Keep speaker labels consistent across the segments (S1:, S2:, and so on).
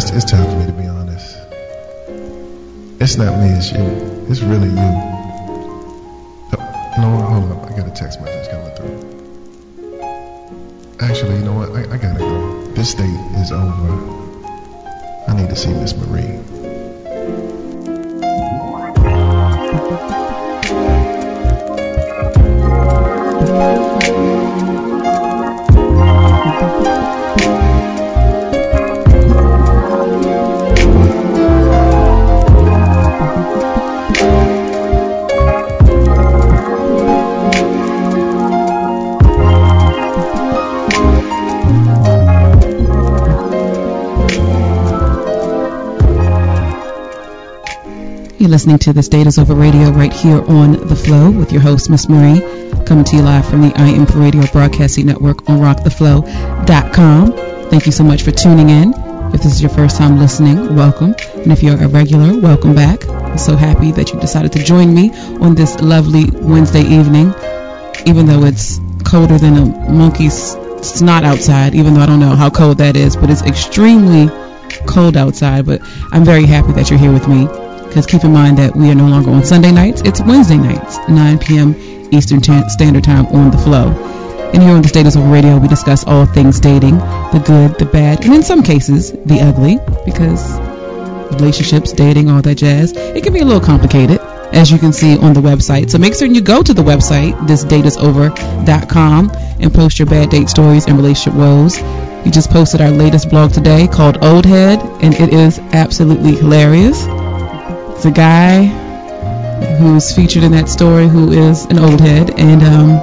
S1: it's time for me to be honest. It's not me, it's you. It's really you. You know what? Hold up. I got a text message coming through. Actually, you know what? I gotta go. This date is over. I need to see Miss Marie.
S2: You're listening to This Date Is Over Radio right here on The Flow with your host, Miss Marie, coming to you live from the I Am For Radio Broadcasting Network on rocktheflow.com. Thank you so much for tuning in. If this is your first time listening, welcome. And if you're a regular, welcome back. I'm so happy that you decided to join me on this lovely Wednesday evening, even though it's colder than a monkey's snot outside, even though I don't know how cold that is, but it's extremely cold outside. But I'm very happy that you're here with me. Because keep in mind that we are no longer on Sunday nights. It's Wednesday nights, 9 p.m. Eastern Standard Time on The Flow. And here on This Date Is Over Radio, we discuss all things dating, the good, the bad, and in some cases, the ugly. Because relationships, dating, all that jazz, it can be a little complicated, as you can see on the website. So make certain you go to the website, thisdateisover.com, and post your bad date stories and relationship woes. We just posted our latest blog today called Old Head, and it is absolutely hilarious. It's a guy who's featured in that story who is an old head, and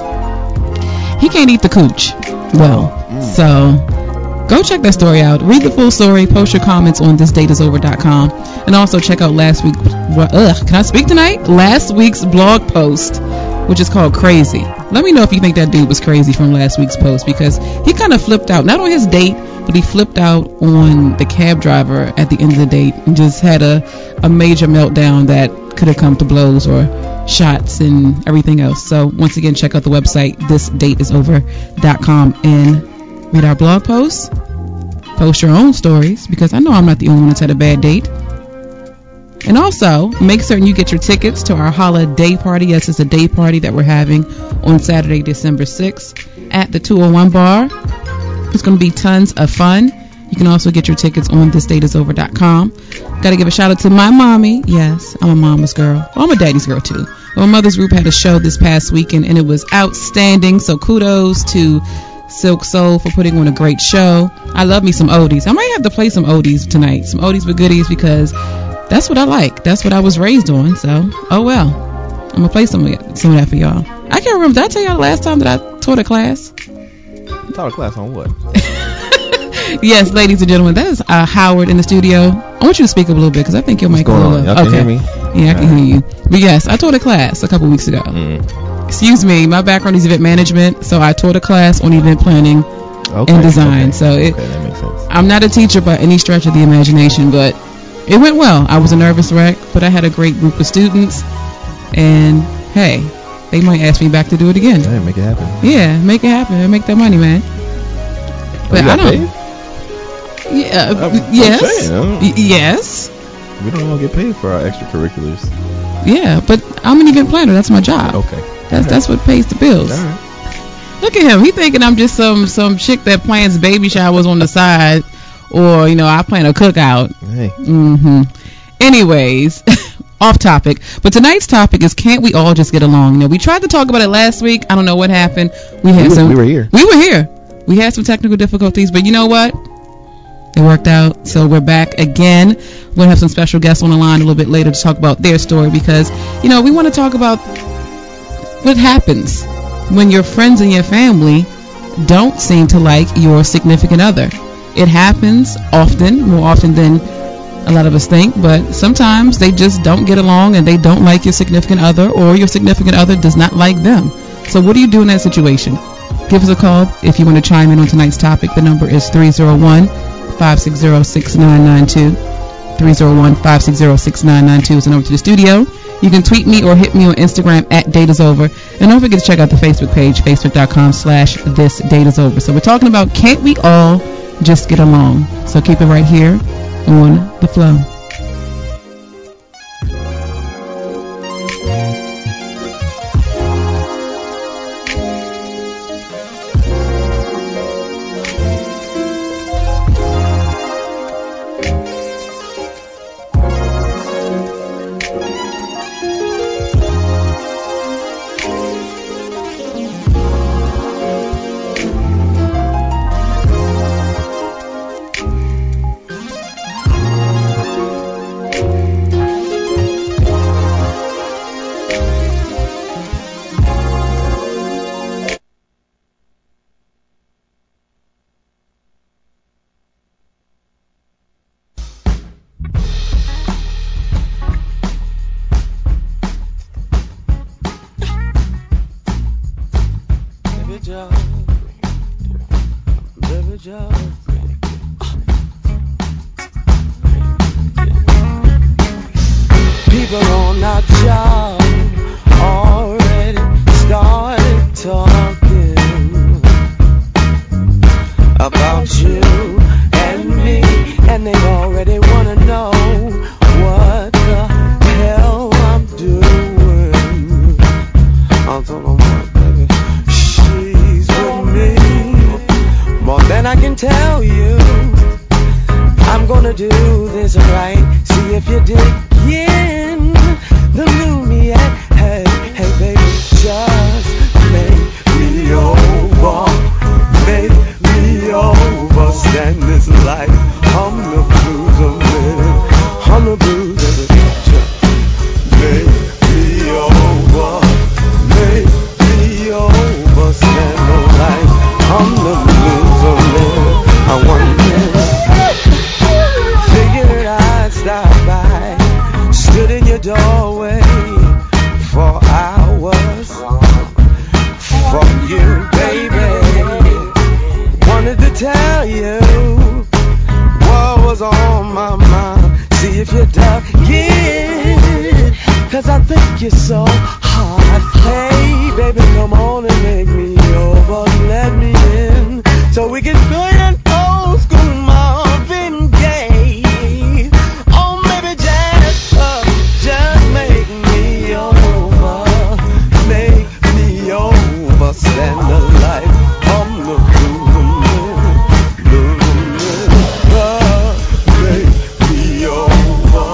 S2: he can't eat the cooch well. So go check that story out. Read the full story. Post your comments on thisdateisover.com, and also check out last week. Can I speak tonight? Last week's blog post, which is called Crazy. Let me know if you think that dude was crazy from last week's post, because he kind of flipped out, not on his date, but he flipped out on the cab driver at the end of the date and just had a major meltdown that could have come to blows or shots and everything else. So once again, check out the website, thisdateisover.com, and read our blog posts. Post your own stories, because I know I'm not the only one that's had a bad date. And also, make certain you get your tickets to our holiday party. Yes, it's a day party that we're having on Saturday, December 6th at the 201 Bar. It's going to be tons of fun. You can also get your tickets on thisdateisover.com. Got to give a shout out to my mommy. Yes, I'm a mama's girl. Well, I'm a daddy's girl too. Well, my mother's group had a show this past weekend, and it was outstanding. So kudos to Silk Soul for putting on a great show. I love me some oldies. I might have to play some oldies tonight. Some oldies but goodies, because that's what I like. That's what I was raised on. So, oh well. I'm going to play some of that for y'all. I can't remember. Did I tell y'all the last time that I taught a class?
S3: Taught a class on what?
S2: Yes, ladies and gentlemen, that is Howard in the studio. I want you to speak up a little bit, because I think your mic is a little.
S3: Y'all can hear me?
S2: Yeah, I can hear you. But yes, I taught a class a couple weeks ago. Excuse me, my background is event management, so I taught a class on event planning and design.
S3: Okay.
S2: So
S3: that makes sense.
S2: I'm not a teacher by any stretch of the imagination, but it went well. I was a nervous wreck, but I had a great group of students, and hey, they might ask me back to do it again.
S3: Hey, make it happen.
S2: Yeah, make it happen and make that money, man. But I don't. Yeah. Yes. Yes.
S3: We don't all get paid for our extracurriculars.
S2: Yeah, but I'm an event planner. That's my job.
S3: Okay.
S2: That's what pays the bills.
S3: All right.
S2: Look at him. He thinking I'm just some chick that plans baby showers on the side, or I plan a cookout.
S3: Hey.
S2: Anyways. Off topic, but tonight's topic is, can't we all just get along? We tried to talk about it last week. I don't know what happened. We were here. We had some technical difficulties, but you know what? It worked out. So we're back again. We're going to have some special guests on the line a little bit later to talk about their story, because, we want to talk about what happens when your friends and your family don't seem to like your significant other. It happens often, more often than a lot of us think, but sometimes they just don't get along and they don't like your significant other, or your significant other does not like them. So what do you do in that situation? Give us a call if you want to chime in on tonight's topic. The number is 301-560-6992. 301-560-6992 is the number to the studio. You can tweet me or hit me on Instagram at DateIsOver. And don't forget to check out the Facebook page, facebook.com/thisdateisover. So we're talking about, can't we all just get along? So keep it right here on The Flow.
S4: People on our job already started talking about you and me, and they already want to know what the hell I'm doing. I'll tell them what, baby, she's with me. More than I can tell you. I'm gonna do this right. See if you dig in the new me. Hey, hey, baby, just make me over. Make me over. Stand this life. I'm the blues of living. I'm the blues of the future. Make me over. Make me over. Stand the life. I'm the blues of living. I want figured I'd stop by, stood in your doorway for hours. For you, baby, wanted to tell you what was on my mind. See if you dug in, 'cause I think you're so hot. Hey, baby, come on and make me over. Let me in so we can play an old school Marvin Gaye. Oh, maybe just make me over. Make me over. Stand the life. I'm the blue. Make me over.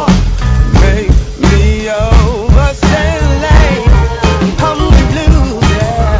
S4: Make me over. Stand the life. I'm the blue. Yeah.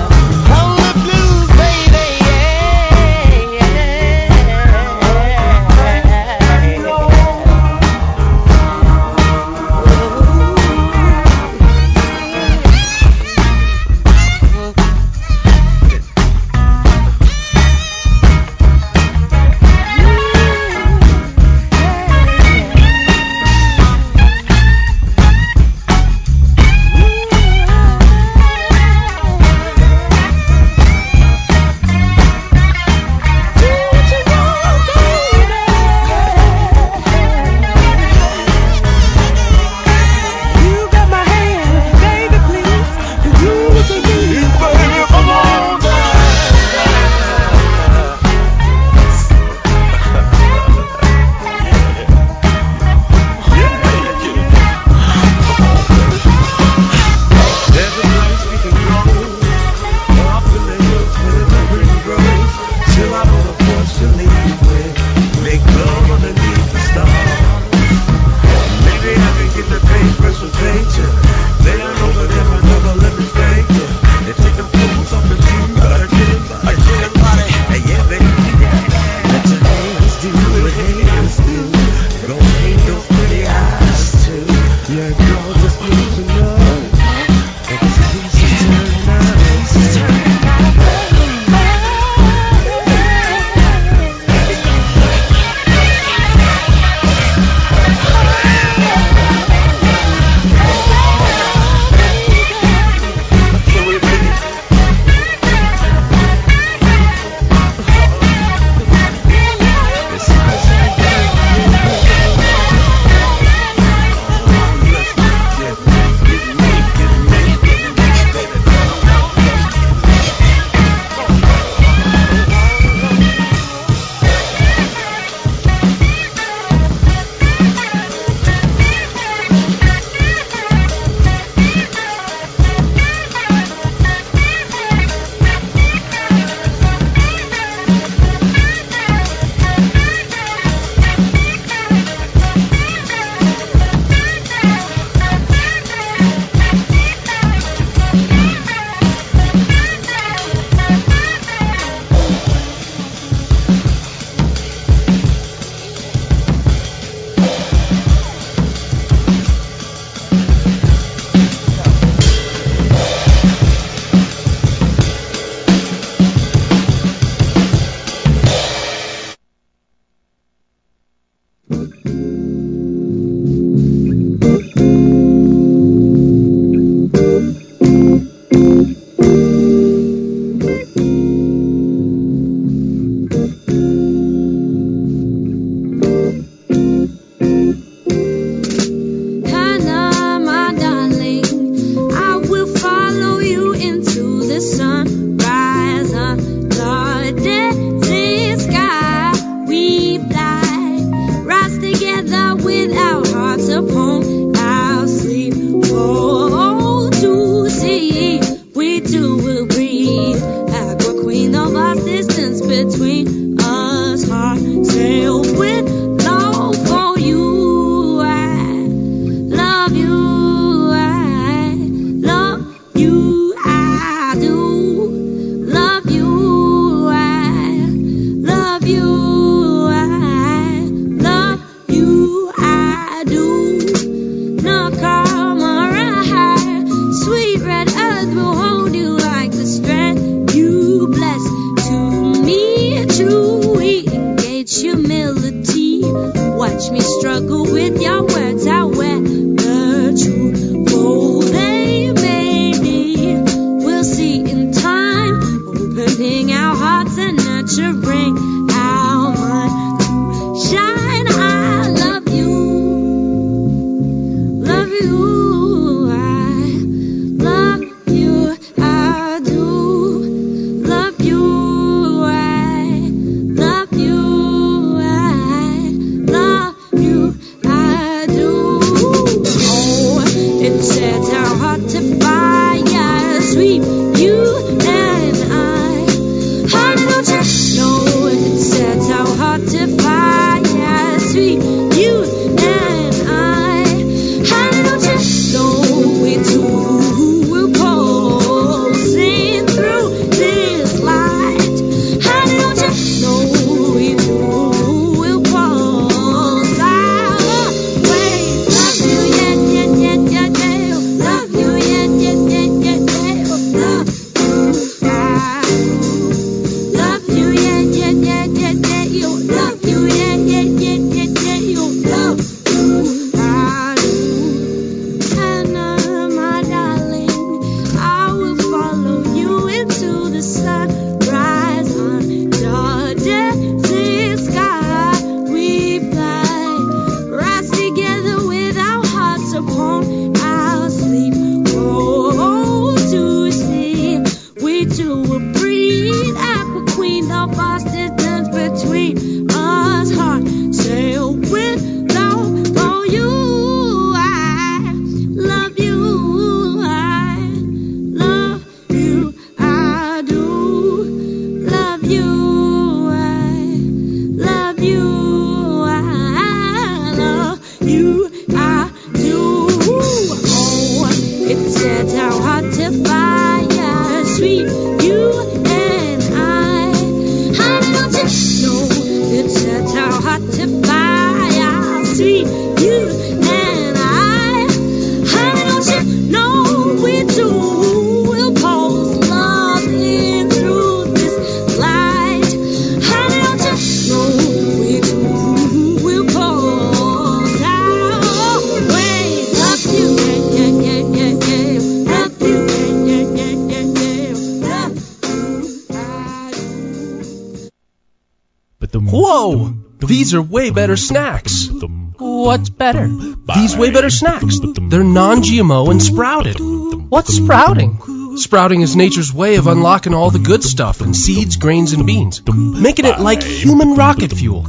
S5: Whoa! These are way better snacks.
S6: What's better?
S5: These way better snacks. They're non-GMO and sprouted.
S6: What's sprouting?
S5: Sprouting is nature's way of unlocking all the good stuff in seeds, grains, and beans, making it like human rocket fuel.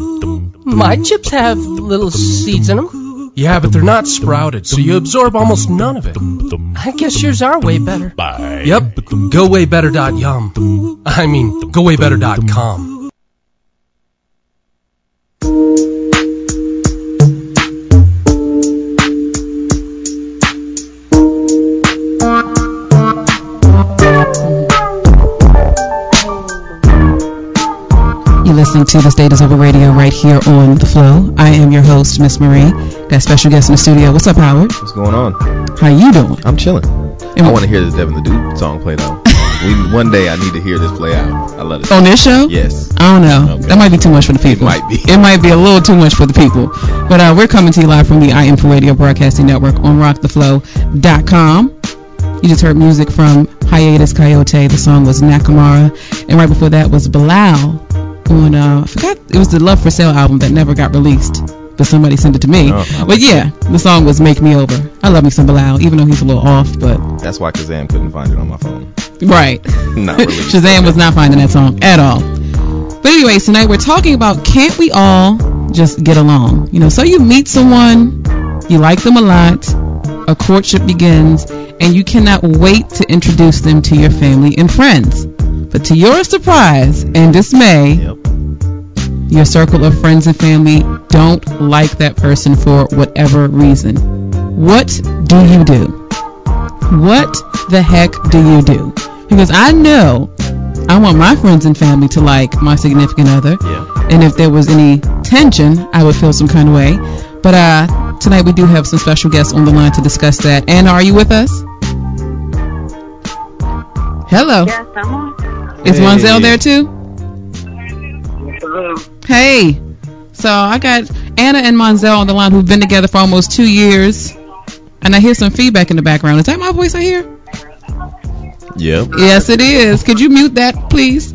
S6: My chips have little seeds in them.
S5: Yeah, but they're not sprouted, so you absorb almost none of it.
S6: I guess yours are way better.
S5: Yep, gowaybetter.yum. I mean, gowaybetter.com.
S2: You're listening to The State is Over Radio right here on The Flow. I am your host, Miss Marie. Got a special guest in the studio. What's up, Howard?
S3: What's going on?
S2: How you doing?
S3: I'm chilling. I want to hear this Devin the Dude song play, though. One day I need to hear this play out. I love it.
S2: On this show?
S3: Yes.
S2: I don't know.
S3: Okay.
S2: That might be too much for the people.
S3: It might be.
S2: It might be a little too much for the people. But we're coming to you live from the I Am For Radio Broadcasting Network on rocktheflow.com. You just heard music from Hiatus Coyote. The song was Nakamura. And right before that was Bilal on, I forgot, it was the Love for Sale album that never got released. But somebody sent it to me. But yeah, the song was Make Me Over. I love me some Bilal, even though he's a little off. But
S3: that's why Kazam couldn't find it on my phone.
S2: Right.
S3: Not released.
S2: Shazam was not finding that song at all. But anyways, tonight we're talking about can't we all just get along? You know, so you meet someone, you like them a lot, a courtship begins, and you cannot wait to introduce them to your family and friends. But to your surprise and dismay, your circle of friends and family don't like that person for whatever reason. What do you do? What the heck do you do? Because I know I want my friends and family to like my significant other.
S3: Yeah.
S2: And if there was any tension, I would feel some kind of way. But tonight we do have some special guests on the line to discuss that. Anna, are you with us? Hello.
S7: Yes, I'm on.
S2: Is Monzel there too?
S7: Hello.
S2: Hey. So I got Anna and Monzel on the line who've been together for almost 2 years. And I hear some feedback in the background. Is that my voice I hear?
S3: Yep.
S2: Yes, it is. Could you mute that, please?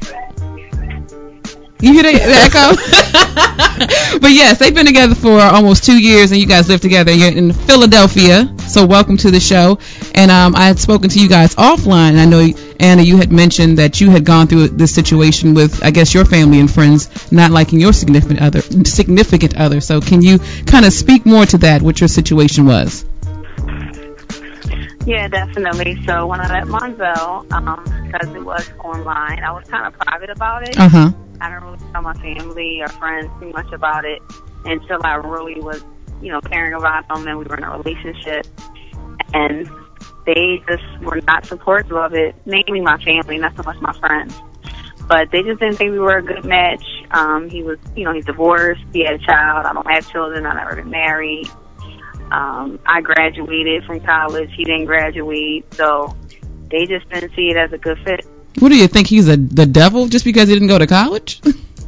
S2: You hear the echo? But yes, they've been together for almost 2 years, and you guys live together. You're in Philadelphia, so welcome to the show. And I had spoken to you guys offline, and I know, Anna, you had mentioned that you had gone through this situation with, I guess, your family and friends not liking your significant other. So can you kind of speak more to that, what your situation was?
S7: Yeah, definitely. So when I met Monzel, because it was online, I was kind of private about it.
S2: Uh-huh.
S7: I didn't really tell my family or friends too much about it until I really was, caring about them and we were in a relationship. And they just were not supportive of it, mainly my family, not so much my friends. But they just didn't think we were a good match. He was, he's divorced. He had a child. I don't have children. I've never been married. I graduated from college. He didn't graduate. So they just didn't see it as a good fit.
S2: What do you think? He's the devil just because he didn't go to college?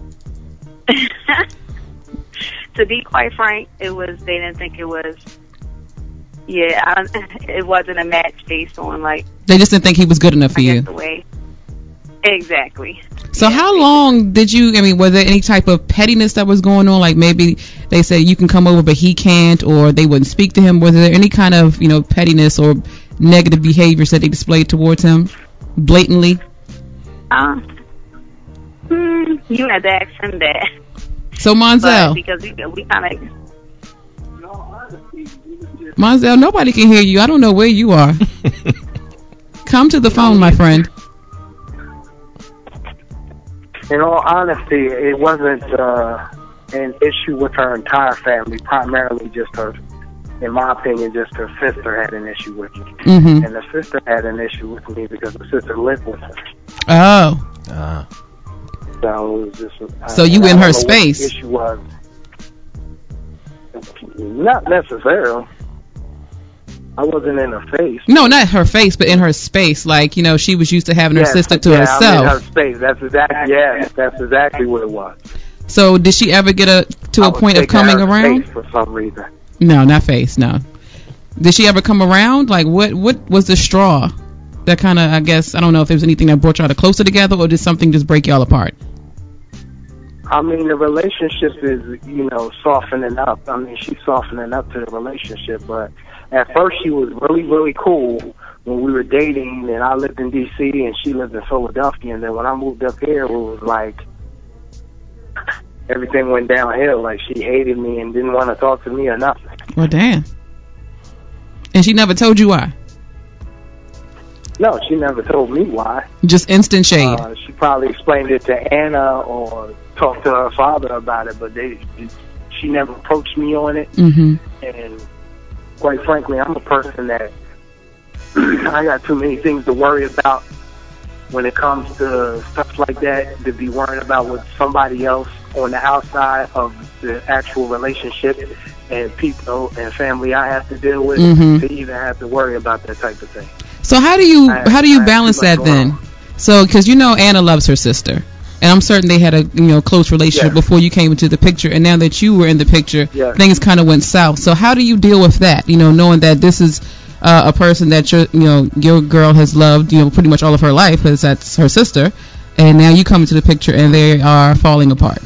S7: To be quite frank, they didn't think it was, it wasn't a match based on
S2: They just didn't think he was good enough for you.
S7: The way. Exactly.
S2: So how long did was there any type of pettiness that was going on? Like maybe they said you can come over but he can't, or they wouldn't speak to him. Was there any kind of, pettiness or negative behaviors that they displayed towards him blatantly?
S7: You had to ask him that.
S2: So Monzel.
S7: Because we kind of...
S2: Monzel, nobody can hear you. I don't know where you are. Come to the phone, my friend.
S8: In all honesty, it wasn't an issue with her entire family. Primarily just her, in my opinion, just her sister had an issue with me.
S2: Mm-hmm.
S8: And the sister had an issue with me because the sister lived with her.
S2: Oh.
S8: So it was just...
S2: So you in her space?
S8: What the issue was. Not necessarily. I wasn't in her face.
S2: No, not her face, but in her space. Like, she was used to having her sister to herself.
S8: I'm in her space. That's exactly what it was.
S2: So did she ever get to a point of coming around?
S8: Face for some reason.
S2: No, not face, no. Did she ever come around? Like, what was the straw that kind of, I guess, I don't know if there was anything that brought y'all closer together, or did something just break y'all apart?
S8: I mean, the relationship is, softening up. I mean, she's softening up to the relationship, but at first she was really, really cool when we were dating, and I lived in D.C. and she lived in Philadelphia, and then when I moved up here, it was like everything went downhill. Like, she hated me and didn't want to talk to me or nothing.
S2: Well, damn. And she never told you why?
S8: No, she never told me why.
S2: Just instant shade.
S8: She probably explained it to Anna or talked to her father about it, but she never approached me on it.
S2: Mm-hmm.
S8: And quite frankly, I'm a person that I got too many things to worry about when it comes to stuff like that, to be worrying about with somebody else on the outside of the actual relationship and people and family I have to deal with, to even have to worry about that type of thing.
S2: So how do you balance that then? So, because Anna loves her sister, and I'm certain they had a close relationship before you came into the picture, and now that you were in the picture, things kind of went south. So how do you deal with that? Knowing that this is a person that your girl has loved, pretty much all of her life, because that's her sister, and now you come into the picture and they are falling apart.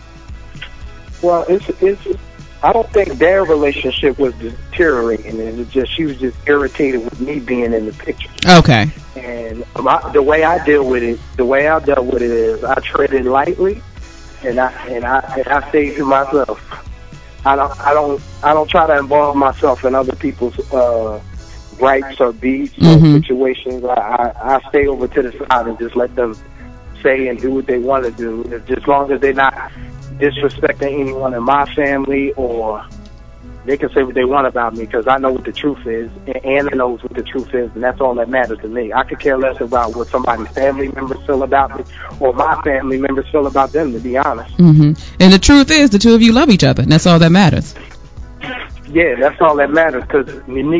S8: Well, it's I don't think their relationship was deteriorating. It was just she was just irritated with me being in the picture.
S2: Okay.
S8: And the way I dealt with it is I tread it lightly, and I stay to myself. I don't try to involve myself in other people's gripes or beefs or situations. I stay over to the side and just let them say and do what they want to do, as long as they're not disrespecting anyone in my family, or they can say what they want about me, because I know what the truth is, and Anna knows what the truth is, and that's all that matters to me. I could care less about what somebody's family members feel about me or my family members feel about them, to be honest.
S2: And the truth is, the two of you love each other, and that's all that matters.
S8: Yeah, that's all that matters, because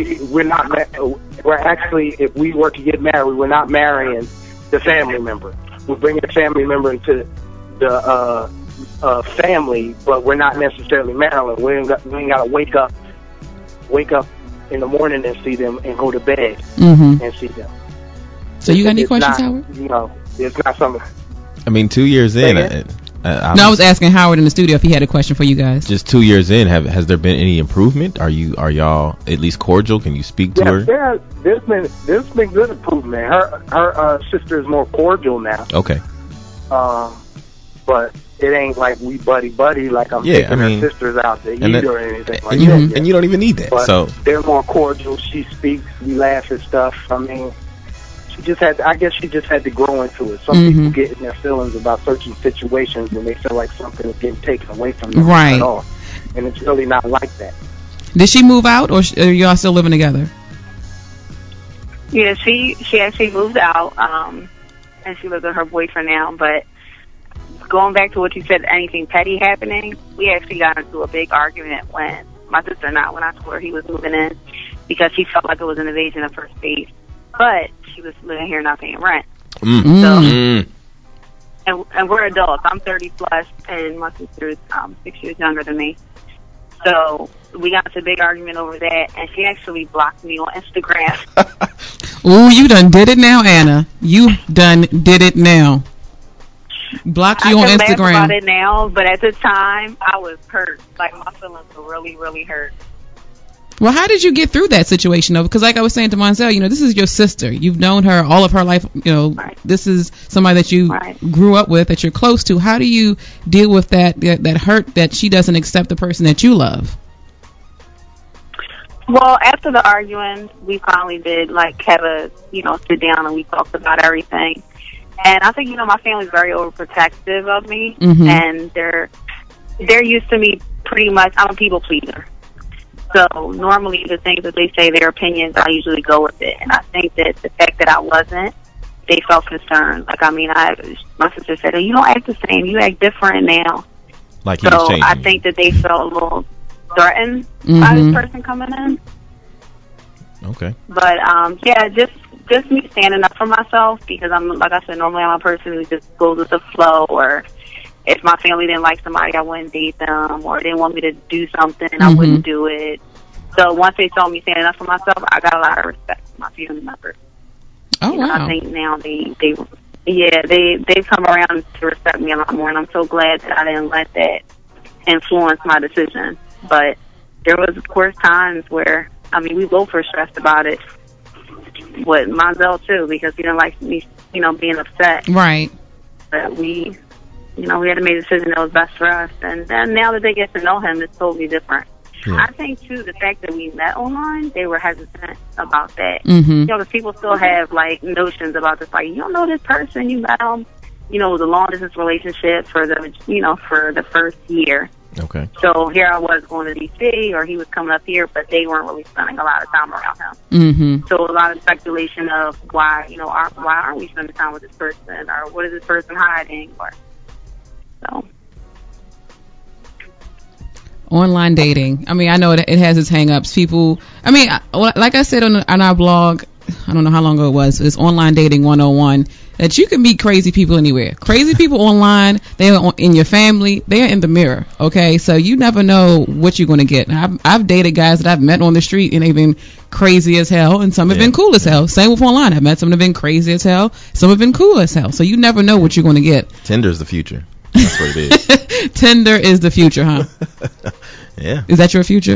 S8: we're actually, if we were to get married, we're not marrying the family member. We're bringing the family member into the family, but we're not necessarily married. We ain't got to wake up in the morning and see them, and go to bed and see them.
S2: So you got any questions, Howard?
S8: It's not something.
S3: I mean, 2 years in.
S2: I was asking Howard in the studio if he had a question for you guys.
S3: Just 2 years in, has there been any improvement? Are y'all at least cordial? Can you speak to her?
S8: There's been good improvement. Her sister is more cordial now.
S3: Okay.
S8: but it ain't like we buddy like I'm taking her sisters out to eat or anything like that.
S3: And you don't even need that.
S8: But
S3: so
S8: they're more cordial. She speaks, we laugh at stuff. I mean, I guess she just had to grow into it. Some people get in their feelings about certain situations when they feel like something is getting taken away from them at all. And it's really not like that.
S2: Did she move out, or are y'all still living together?
S7: Yeah, she actually moved out, and she lives with her boyfriend now. But going back to what you said, anything petty happening, we actually got into a big argument when my sister and I, when I told her he was moving in, because she felt like it was an invasion of her space. But she was living here not paying rent. So, and we're adults. I'm 30 plus, and my sister's 6 years younger than me. So we got into a big argument over that, and she actually blocked me on Instagram.
S2: Ooh, you done did it now, Anna. You done did it now. Blocked you on Instagram. I can laugh about it
S7: now, but at the time, I was hurt. Like, my feelings were really, really hurt.
S2: Well, how did you get through that situation, though? Because like I was saying to Monzel, this is your sister. You've known her all of her life. This is somebody that you grew up with, that you're close to. How do you deal with that hurt that she doesn't accept the person that you love?
S7: Well, after the arguing, we finally did, have a, sit down and we talked about everything. And I think, my family's very overprotective of me. And they're used to me pretty much. I'm a people pleaser. So normally the things that they say, their opinions, I usually go with it. And I think that the fact that I wasn't, they felt concerned. My sister said, "Oh, you don't act the same. You act different now."
S3: Like he was changing.
S7: I think that they felt a little threatened by this person coming in.
S3: Okay.
S7: But just me standing up for myself, because I'm, like I said, normally I'm a person who just goes with the flow, or if my family didn't like somebody, I wouldn't date them, or they didn't want me to do something, I wouldn't do it. So once they saw me standing up for myself, I got a lot of respect for my family members.
S2: Oh, wow.
S7: I think now they've come around to respect me a lot more, and I'm so glad that I didn't let that influence my decision. But there was, of course, times where, we both were stressed about it, with Monzel too, because he didn't like me, being upset.
S2: Right.
S7: But we had to make a decision that was best for us. And then now that they get to know him, it's totally different. Yeah. I think, too, the fact that we met online, they were hesitant about that. Because people still have, notions about this. Like, you don't know this person, you met them. It was a long-distance relationship for the first year.
S3: Okay.
S7: So here I was going to D.C., or he was coming up here, but they weren't really spending a lot of time around him. So a lot of speculation of why aren't we spending time with this person, or what is this person hiding, or so.
S2: Online dating. I know it has its hang-ups. People, like I said on our blog, I don't know how long ago it was, it's Online Dating 101, that you can meet crazy people anywhere. Crazy people online, they are in your family, they are in the mirror, okay? So you never know what you're going to get. I've dated guys that I've met on the street, and they've been crazy as hell, and some have been cool as hell. Same with online. I've met some that have been crazy as hell, some have been cool as hell. So you never know what you're going to get.
S3: Tinder's the future. That's what it is.
S2: Tinder is the future, huh?
S3: Yeah.
S2: Is that your future?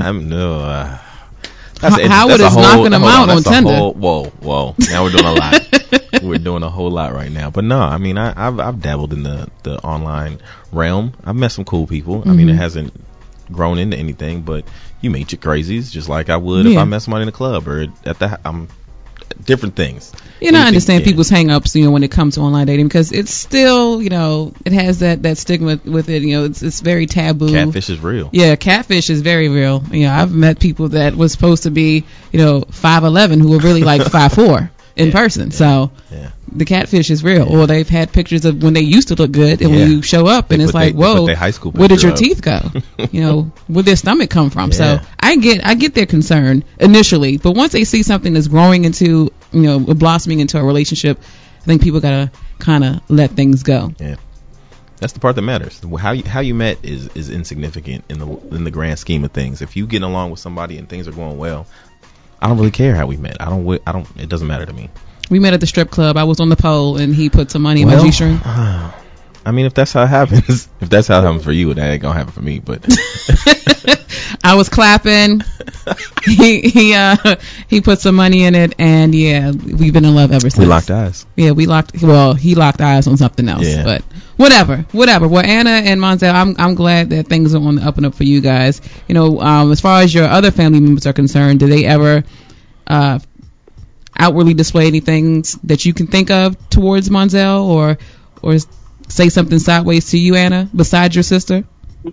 S3: Howard
S2: is knocking them out on Tinder.
S3: Whoa. Now we're doing a lot. We're doing a whole lot right now. But no, I've dabbled in the online realm. I've met some cool people. It hasn't grown into anything, but you meet your crazies just like I would if I met somebody in the club or at the different things.
S2: I understand people's hang-ups, when it comes to online dating, because it's still, it has that stigma with it. It's very taboo.
S3: Catfish is real.
S2: Yeah, catfish is very real. I've met people that was supposed to be, 5'11", who were really like 5'4" in person. So the catfish is real. Or they've had pictures of when they used to look good, and when you show up, and it's like, whoa, where did your teeth go? Where did their stomach come from? So I get their concern initially, but once they see something that's growing into, blossoming into a relationship, I think people gotta kind of let things go.
S3: Yeah, that's the part that matters. How you met is insignificant in the grand scheme of things. If you get along with somebody and things are going well, I don't really care how we met. I don't. It doesn't matter to me.
S2: We met at the strip club. I was on the pole, and he put some money in my G-string.
S3: I mean, if that's how it happens, if that's how it happens for you, that ain't gonna happen for me. But
S2: I was clapping. He put some money in it, and yeah, we've been in love ever since.
S3: We locked eyes.
S2: Yeah, he locked eyes on something else. Yeah. But whatever. Well, Anna and Monzel, I'm glad that things are on the up and up for you guys. You know, as far as your other family members are concerned, do they ever outwardly display anything that you can think of towards Monzel, or say something sideways to you, Anna, besides your sister?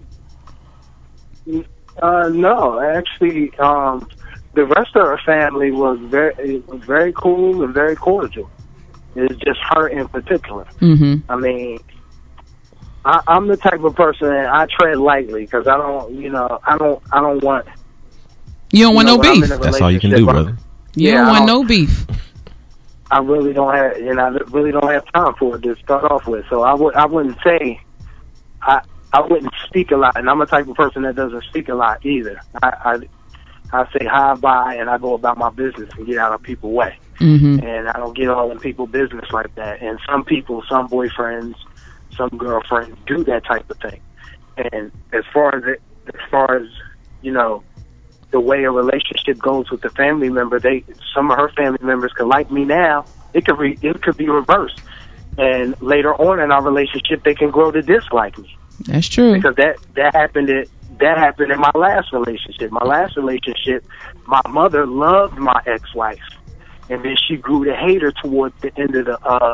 S8: No, actually, the rest of her family was very cool and very cordial. It's just her in particular.
S2: Mm-hmm.
S8: I mean, I'm the type of person that I tread lightly because I don't want.
S2: You don't want no beef.
S3: That's all you can do, brother.
S2: You don't want no beef.
S8: I really don't have, and I really don't have time for it to start off with. So I wouldn't say I wouldn't speak a lot, and I'm a type of person that doesn't speak a lot either. I say hi, bye, and I go about my business and get out of people's way.
S2: Mm-hmm.
S8: And I don't get all in people's business like that. And some people, some boyfriends, some girlfriends do that type of thing. And as far as you know, the way a relationship goes with the family member, some of her family members could like me now. It could be reversed, and later on in our relationship, they can grow to dislike me.
S2: That's true.
S8: Because that happened in my last relationship. My last relationship, my mother loved my ex-wife, and then she grew to hate her towards the end of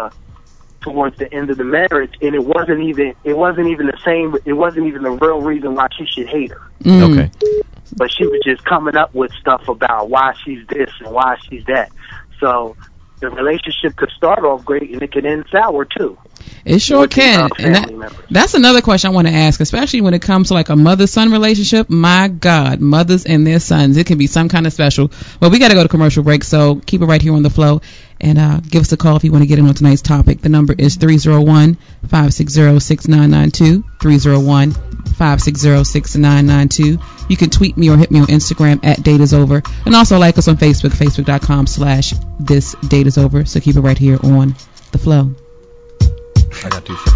S8: the marriage, and it wasn't even the same. It wasn't even the real reason why she should hate her.
S2: Mm.
S3: Okay.
S8: But she was just coming up with stuff about why she's this and why she's that. So the relationship could start off great and it could end sour too.
S2: It sure can. And that's another question I want to ask, especially when it comes to like a mother-son relationship. My God, mothers and their sons, it can be some kind of special. But we got to go to commercial break, so keep it right here on the flow. And give us a call if you want to get in on tonight's topic. The number is 301-560-6992, 301-560-6992. You can tweet me or hit me on Instagram at @dateisover. And also like us on Facebook, facebook.com/thisdateisover. So keep it right here on the flow.
S3: I got two.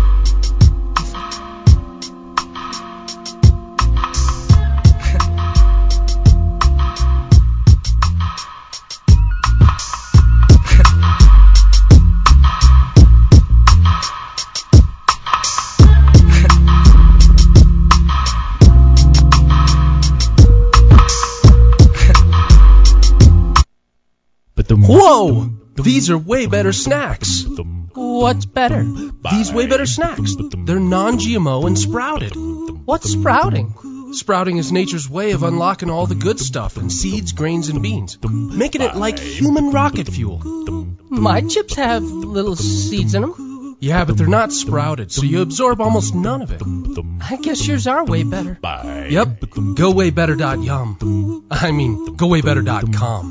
S5: Whoa! These are way better snacks.
S6: What's better?
S5: These way better snacks. They're non-GMO and sprouted.
S6: What's sprouting?
S5: Sprouting is nature's way of unlocking all the good stuff in seeds, grains, and beans, making it like human rocket fuel.
S6: My chips have little seeds in them.
S5: Yeah, but they're not sprouted, so you absorb almost none of it.
S6: I guess yours are way better.
S5: Yep, gowaybetter.yum. I mean, gowaybetter.com.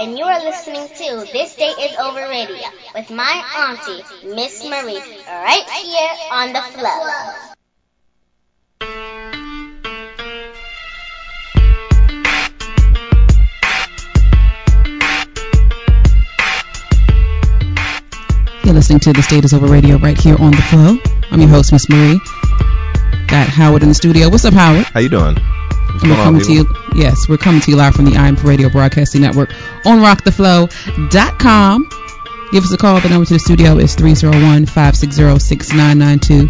S9: and you are listening to This Day Is Over Radio with my auntie, Miss Marie, right here on the Flow.
S2: You're listening to The State is Over Radio right here on The Flow. I'm your host, Miss Marie. Got Howard in the studio. What's up, Howard?
S3: How you doing?
S2: And we're coming to you. Yes, we're coming to you live from the IM Radio Broadcasting Network on rocktheflow.com. Give us a call. The number to the studio is 301-560-6992.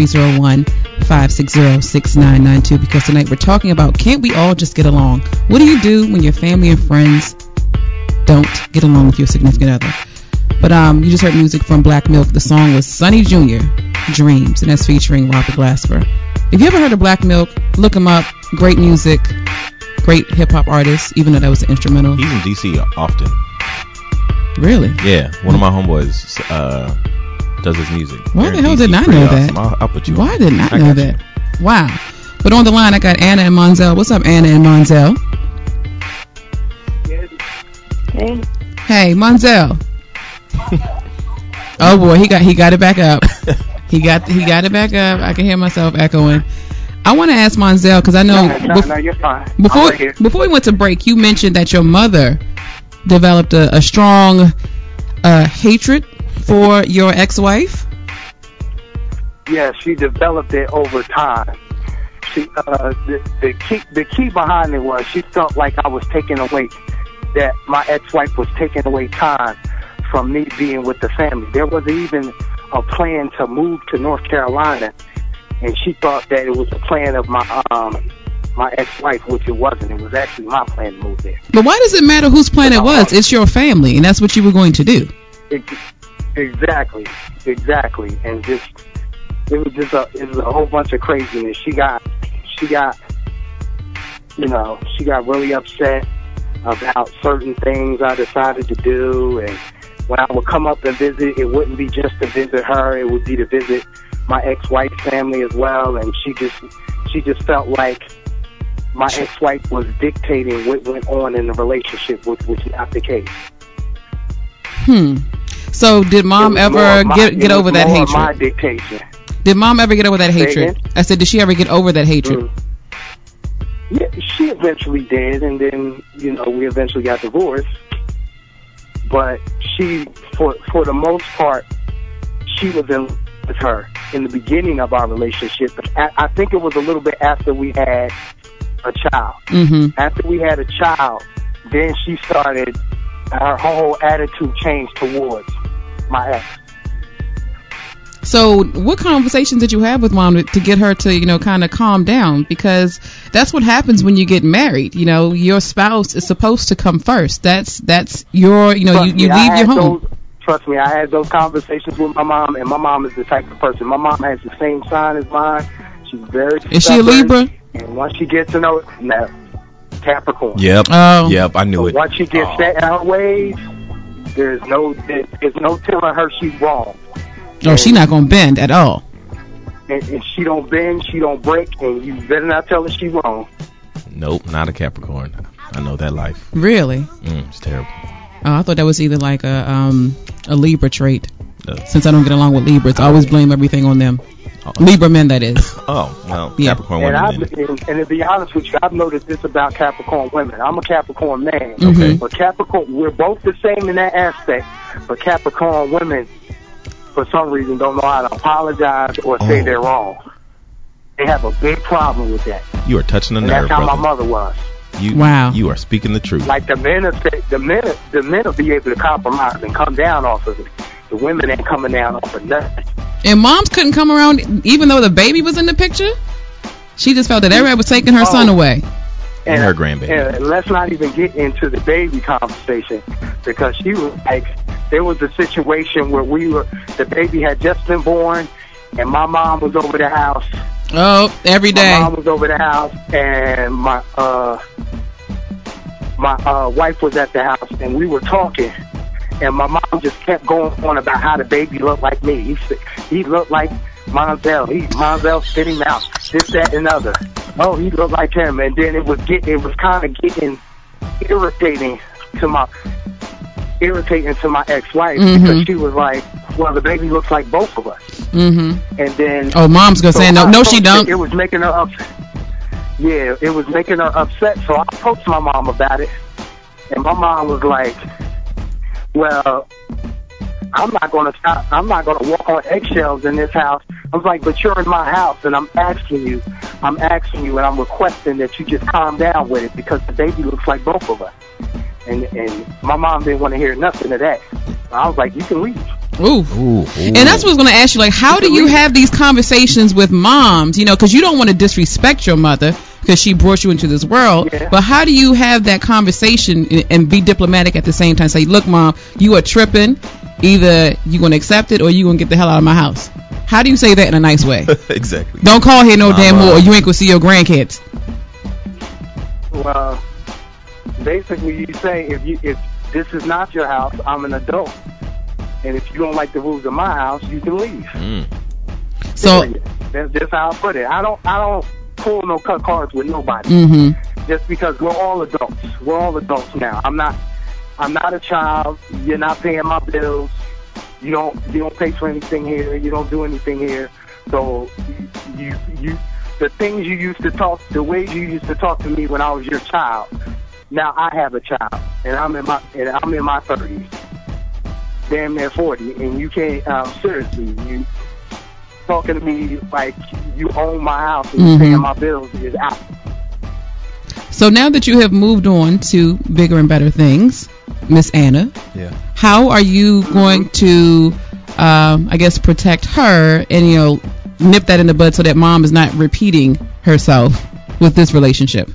S2: 301-560-6992. Because tonight we're talking about, can't we all just get along? What do you do when your family and friends don't get along with your significant other? But you just heard music from Black Milk. The song was Sonny Jr., Dreams, and that's featuring Robert Glasper. If you ever heard of Black Milk, look him up. Great music, great hip-hop artist, even though that was an instrumental.
S3: He's in D.C. often.
S2: Really?
S3: Yeah, one of my homeboys does his music.
S2: Why the hell did I know that?
S3: I'll put you
S2: Why
S3: on.
S2: didn't I know that? Wow. But on the line, I got Anna and Monzel. What's up, Anna and Monzel?
S7: Hey.
S2: Hey, Monzel. Oh boy, he got it back up. He got it back up. I can hear myself echoing. I want to ask Monzel because I know
S8: No, you're fine.
S2: Before we went to break, you mentioned that your mother developed a strong hatred for your ex-wife.
S8: Yeah, she developed it over time. She the key behind it was she felt like I was taking away, that my ex-wife was taking away time from me being with the family. There wasn't even a plan to move to North Carolina, and she thought that it was a plan of my ex-wife, which it wasn't. It was actually my plan to move there.
S2: But why does it matter whose plan it was? It's your family, and that's what you were going to do.
S8: Exactly, and it was a whole bunch of craziness. She got really upset about certain things I decided to do, and when I would come up and visit, it wouldn't be just to visit her, it would be to visit my ex-wife's family as well, and she just felt like my ex-wife was dictating what went on in the relationship, which was not the case.
S2: So did Mom ever get over that hatred?
S8: My dictation.
S2: Did Mom ever get over that hatred? I said, did she ever get over that hatred?
S8: Yeah, she eventually did, and then, we eventually got divorced. But she, for the most part, she was in love with her in the beginning of our relationship. I think it was a little bit after we had a child. Mm-hmm. After we had a child, then she started, her whole attitude changed towards my ex.
S2: So what conversations did you have with Mom to get her to, kind of calm down? Because that's what happens when you get married. Your spouse is supposed to come first. That's your, you leave your home.
S8: Trust me, I had those conversations with my mom, and my mom is the type of person. My mom has the same sign as mine. She's very stubborn.
S2: Is she a Libra?
S8: And once she gets to know it, no, Capricorn.
S3: Yep, I knew it.
S8: Once she gets set in her ways, there's no telling her she's wrong.
S2: Oh, she's not going to bend at all.
S8: And she don't bend, she don't break, and you better not tell her she's wrong.
S3: Nope, not a Capricorn. I know that life.
S2: Really?
S3: It's terrible.
S2: Oh, I thought that was either like a Libra trait. Since I don't get along with Libras, I always blame everything on them. Libra men, that is.
S3: Oh, well, yeah. Capricorn women.
S8: And to be honest with you, I've noticed this about Capricorn women. I'm a Capricorn man.
S3: Okay.
S8: But Capricorn, we're both the same in that aspect. But Capricorn women, for some reason, don't know how to apologize or say they're wrong. They have a big problem with that.
S3: You are touching the nerve,
S8: that's how
S3: brother.
S8: my mother was.
S2: Wow.
S3: You are speaking the truth.
S8: Like the men will be able to compromise and come down off of it. The women ain't coming down off of nothing.
S2: And moms couldn't come around even though the baby was in the picture? She just felt that everybody was taking her son away.
S3: And her grandbaby.
S8: And let's not even get into the baby conversation, because she was like, there was a situation where the baby had just been born, and my mom was over the house.
S2: Oh, every day.
S8: My mom was over the house, and my wife was at the house, and we were talking, and my mom just kept going on about how the baby looked like me. He looked like Monzel. Monzel spit him out. This, that, and other. Oh, he looked like him. And then it was kind of getting irritating irritating to my ex-wife because she was like, well, the baby looks like both of us. And then
S2: mom's gonna say no, she don't.
S8: It was making her upset. Yeah, it was making her upset. So I approached my mom about it, and my mom was like, well, I'm not gonna walk on eggshells in this house. I was like, but you're in my house, and I'm asking you, and I'm requesting that you just calm down with it because the baby looks like both of us. And my mom didn't want to hear nothing of that. I was like, you can leave.
S2: Ooh. And that's what I was going to ask you, like, how do you have these conversations with moms, because you don't want to disrespect your mother because she brought you into this world, but how do you have that conversation and be diplomatic at the same time? Say, look, Mom, you are tripping. Either you're going to accept it or you're going to get the hell out of my house. How do you say that in a nice way?
S3: Exactly.
S2: Don't call here no damn more or you ain't going to see your grandkids.
S8: Well, basically you say, if this is not your house, I'm an adult. And if you don't like the rules of my house, you can leave.
S2: So
S8: that's just how I put it. I don't pull no cut cards with nobody. Just because we're all adults. We're all adults now. I'm not a child. You're not paying my bills. You don't pay for anything here. You don't do anything here. So you the things you used to talk, the ways you used to talk to me when I was your child. Now I have a child, and I'm in my 30s. Damn near 40, and you can't, seriously, you talking to me like you own my house and you're paying my bills is out.
S2: So now that you have moved on to bigger and better things, Miss Anna, how are you going to, I guess, protect her and, nip that in the bud so that mom is not repeating herself with this relationship?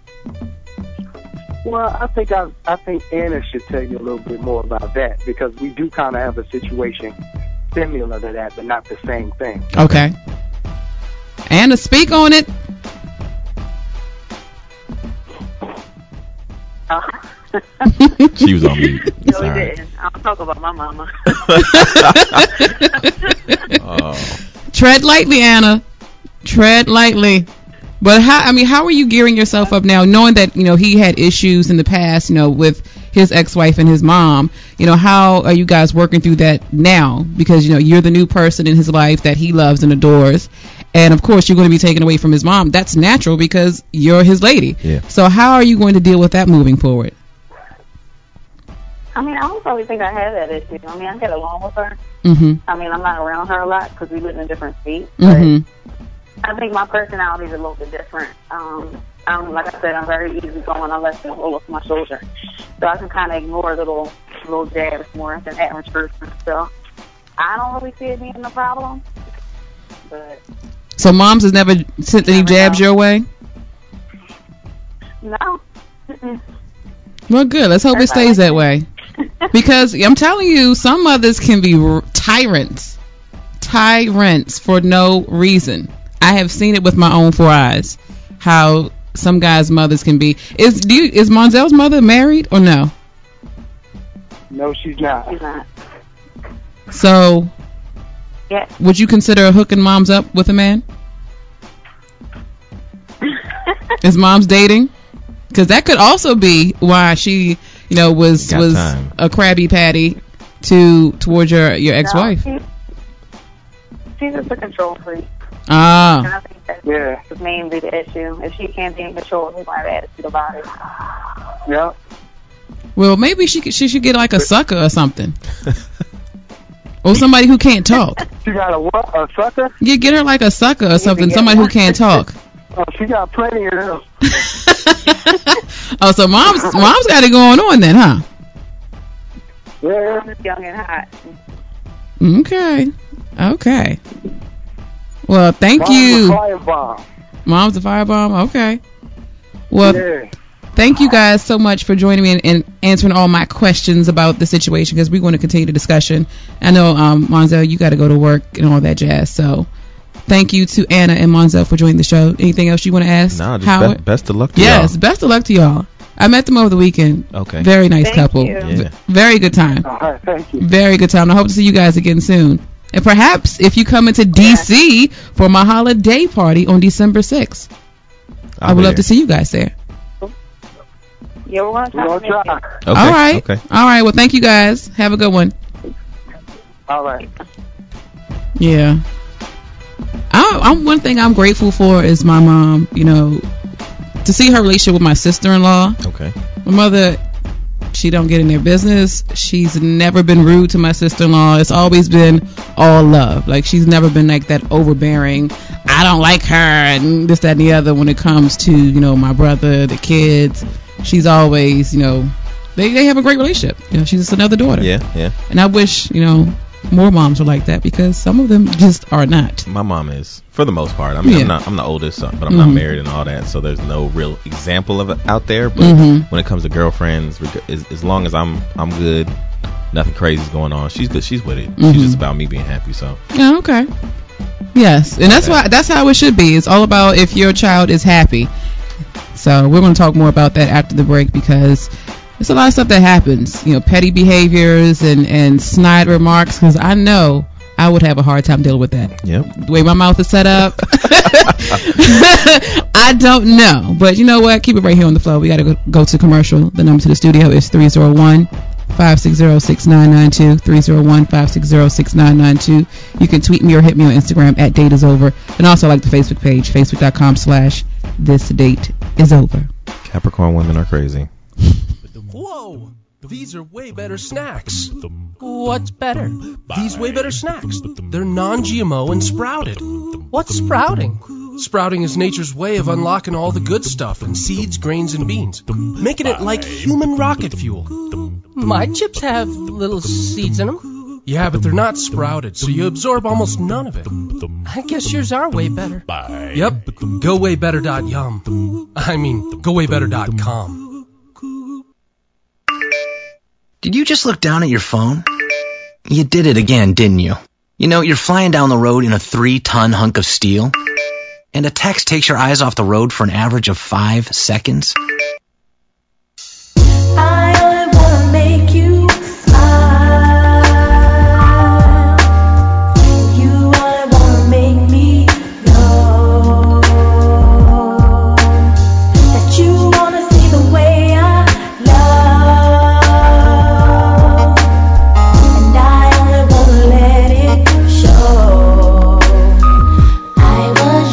S8: Well, I think Anna should tell you a little bit more about that because we do kind of have a situation similar to that, but not the same thing.
S2: Okay. Anna, speak on it.
S3: She was on mute.
S7: No, we didn't. I'll talk about my mama.
S2: Tread lightly, Anna. Tread lightly. But how are you gearing yourself up now, knowing that, he had issues in the past, with his ex-wife and his mom? How are you guys working through that now? Because, you're the new person in his life that he loves and adores. And, of course, you're going to be taken away from his mom. That's natural because you're his lady.
S3: Yeah.
S2: So how are you going to deal with that moving forward?
S7: I don't really think I have that issue. I get along with her. I'm not around her a lot because we live in a different state. But I think my personality is a little bit different. Like I said, I'm very easygoing. I let them roll off my shoulder. So I can kind of ignore little jabs more than average person. So I don't really see it being a problem. But
S2: so moms has never sent any jabs your way?
S7: No.
S2: Well, good. Let's hope it stays that way. Because I'm telling you, some mothers can be tyrants for no reason. I have seen it with my own 4 eyes, how some guys' mothers can be. Is Monzel's mother married or no?
S8: No, she's not.
S7: She's not.
S2: So, would you consider hooking moms up with a man? Is mom's dating? Because that could also be why she, was a Krabby Patty towards your ex-wife.
S7: No, she's just a control freak.
S2: And
S7: I think that's mainly the issue. If she can't be in control, we're going to have attitude about it.
S8: Yeah.
S2: Well, maybe she should get like a sucker or something. Or somebody who can't talk.
S8: She got a what? A sucker?
S2: Yeah, get her like a sucker or something. Somebody who can't talk.
S8: Oh, she got plenty of them.
S2: Oh, so mom's got it going on then, huh?
S8: Yeah.
S7: I'm just young and hot.
S2: Okay. Well, thank you.
S8: Mom's
S2: Mom's
S8: a firebomb.
S2: a firebomb? Okay. Well, thank you guys so much for joining me and answering all my questions about the situation because we're going to continue the discussion. I know, Monzel, you got to go to work and all that jazz, so thank you to Anna and Monzel for joining the show. Anything else you want to ask?
S3: No, just best of luck to y'all.
S2: Yes, best of luck to y'all. I met them over the weekend.
S3: Okay.
S2: Very nice couple.
S3: Yeah.
S2: Very good time.
S8: All right, thank you.
S2: Very good time. I hope to see you guys again soon. And perhaps if you come into D.C. for my holiday party on December 6th, I would love to see you guys there.
S7: Yeah, we're going to try.
S3: Okay.
S2: All right.
S3: Okay.
S2: All right. Well, thank you guys. Have a good one.
S8: All right.
S2: Yeah. One thing I'm grateful for is my mom, you know, to see her relationship with my sister-in-law.
S3: Okay.
S2: My mother, she don't get in their business. She's never been rude to my sister-in-law. It's always been all love. Like, she's never been like that overbearing, I don't like her and this, that, and the other when it comes to, you know, my brother, the kids. She's always, you know, they have a great relationship. You know, she's just another daughter.
S3: Yeah.
S2: And I wish, you know, more moms were like that, because some of them just are not.
S3: My mom is, for the most part. I mean, I'm the oldest, but I'm not married and all that, so there's no real example of it out there. But when it comes to girlfriends, as long as I'm good, nothing crazy is going on, she's good. She's with it. She's just about me being happy. So
S2: yeah, okay. Yes, and that's how it should be. It's all about if your child is happy. So we're going to talk more about that after the break, because there's a lot of stuff that happens, you know, petty behaviors and snide remarks, because I know I would have a hard time dealing with that.
S3: Yep.
S2: The way my mouth is set up. I don't know. But you know what? Keep it right here on the flow. We got to go to commercial. The number to the studio is 301-560-6992. 301-560-6992. You can tweet me or hit me on Instagram at DateIsOver. And also like the Facebook page, facebook.com/ThisDateIsOver.
S3: Capricorn women are crazy.
S5: Whoa! These are way better snacks. What's better? These way better snacks. They're non-GMO and sprouted.
S6: What's sprouting?
S5: Sprouting is nature's way of unlocking all the good stuff in seeds, grains, and beans, making it like human rocket fuel.
S6: My chips have little seeds in them.
S5: Yeah, but they're not sprouted, so you absorb almost none of it.
S6: I guess yours are way better.
S5: Yep, gowaybetter.yum. I mean, gowaybetter.com.
S10: Did you just look down at your phone? You did it again, didn't you? You know, you're flying down the road in a 3-ton hunk of steel, and a text takes your eyes off the road for an average of 5 seconds.
S11: I only wanna make you smile. You only wanna make me know that you wanna see the way I love, and I only wanna let it show. I was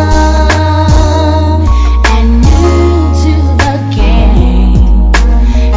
S11: young and new to the game,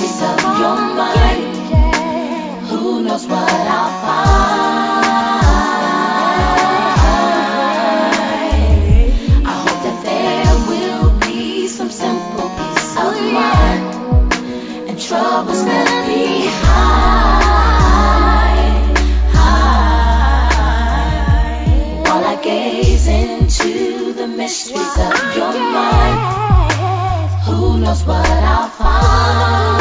S11: mysteries of your mind. Who knows what I'll find? I hope that there will be some simple peace of mind and troubles left behind. While I gaze into the mysteries of your mind, who knows what I'll find?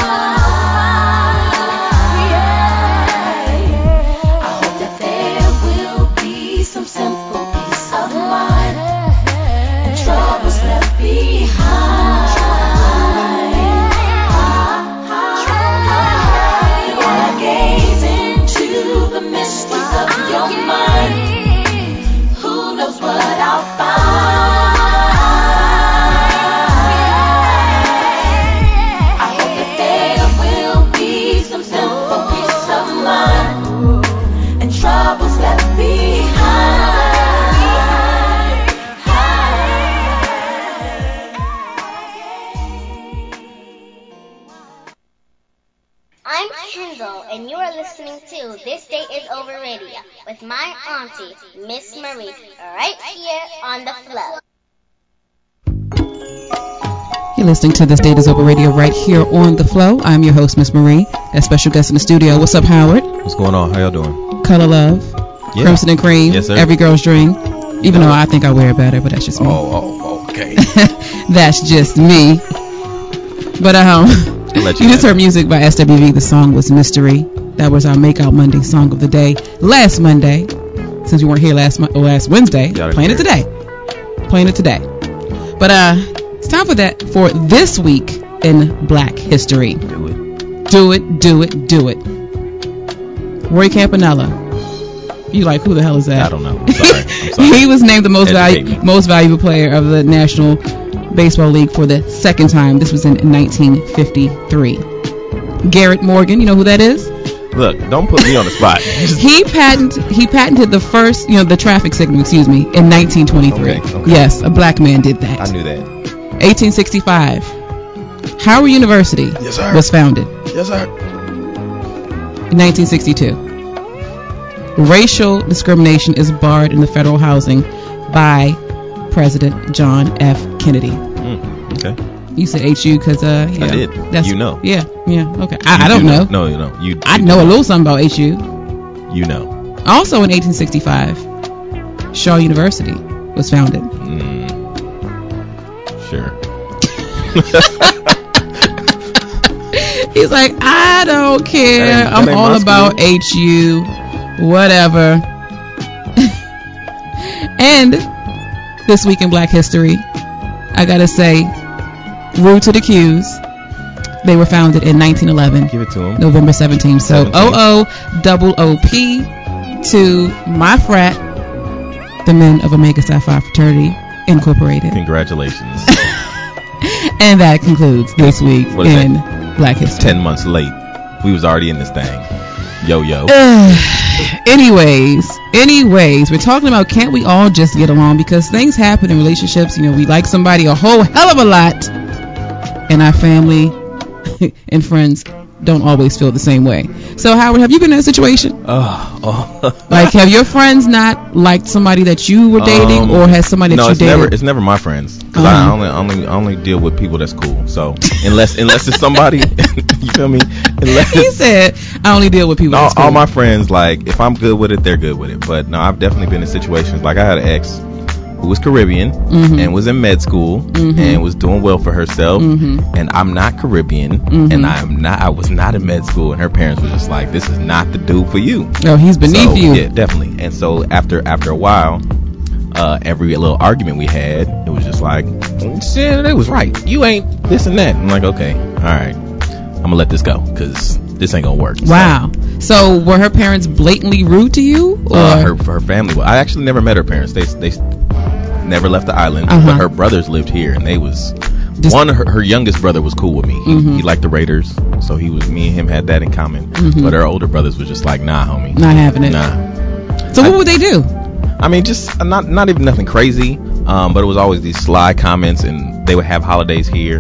S11: I hope that there will be some simple peace of mind and troubles left behind. While I gaze into the mysteries of your mind, who knows what I'll find? Troubles left behind.
S9: I'm Kendall, and you are listening to This Day Is Over Radio with my auntie, Miss Marie, right here on the Flow.
S2: You're listening to This Date Is Over Radio right here on The Flow. I'm your host, Miss Marie, a special guest in the studio. What's up, Howard?
S3: What's going on? How y'all doing?
S2: Color Love,
S3: Yeah.
S2: Crimson and Cream,
S3: Yes, sir.
S2: Every Girl's Dream. Even though I think I wear it better, but that's just me.
S3: Oh, okay.
S2: That's just me. But you just heard music by SWV. The song was Mystery. That was our Make Out Monday song of the day. Last Monday, since you weren't here last Wednesday, playing it today. But it's time for this week in Black History. Do it. Roy Campanella. You like, who the hell is that?
S3: I don't know. I'm sorry.
S2: He was named the most valuable player of the National Baseball League for the second time. This was in 1953. Garrett Morgan, you know who that is?
S3: Look, don't put me on the spot.
S2: He patented the first, the traffic signal, in 1923.
S3: Okay.
S2: Yes, a black man did that.
S3: I knew that.
S2: 1865. Howard University was founded.
S3: Yes, sir.
S2: In 1962. Racial discrimination is barred in the federal housing by President John F. Kennedy.
S3: Okay.
S2: You said HU because
S3: I did.
S2: That's,
S3: you know.
S2: Yeah. Okay. I don't know.
S3: No.
S2: I know a little something about HU.
S3: You know.
S2: Also in 1865, Shaw University was founded.
S3: Sure.
S2: He's like, I don't care. I'm all about HU. Whatever. And this week in Black History, I gotta say, Rude to the Q's. They were founded in 1911.
S3: Give it to them.
S2: November 17th. So OOOP to my frat, the Men of Omega Psi Phi Fraternity Incorporated.
S3: Congratulations.
S2: And that concludes this week in Black History.
S3: 10 months late. We was already in this thing. Yo. Anyways, we're talking about, can't we all just get along? Because things happen in relationships. We like somebody a whole hell of a lot, and our family and friends don't always feel the same way. So, Howard, have you been in a situation? Like, have your friends not liked somebody that you were dating, or has somebody that you dated? It's never my friends. Because I only deal with people that's cool. So unless it's somebody, you feel me?
S2: He said, I only deal with people that's cool.
S3: All my friends, like, if I'm good with it, they're good with it. But no, I've definitely been in situations, like I had an ex who was Caribbean and was in med school and was doing well for herself, and I'm not Caribbean, and I was not in med school, and her parents were just like, this is not the dude for you.
S2: Oh, he's beneath you.
S3: Yeah, definitely. And so after a while, every little argument we had, it was just like, shit, they was right, you ain't this and that. I'm like, okay, all right, I'm gonna let this go because this ain't gonna work.
S2: Wow. So were her parents blatantly rude to you, or
S3: her family? I actually never met her parents. They never left the island, but her brothers lived here, and they was her youngest brother was cool with me. He liked the Raiders, so me and him had that in common. But her older brothers was just like, nah, homie,
S2: not having it.
S3: Nah.
S2: So what would they do?
S3: I mean, just not even nothing crazy, but it was always these sly comments, and they would have holidays here,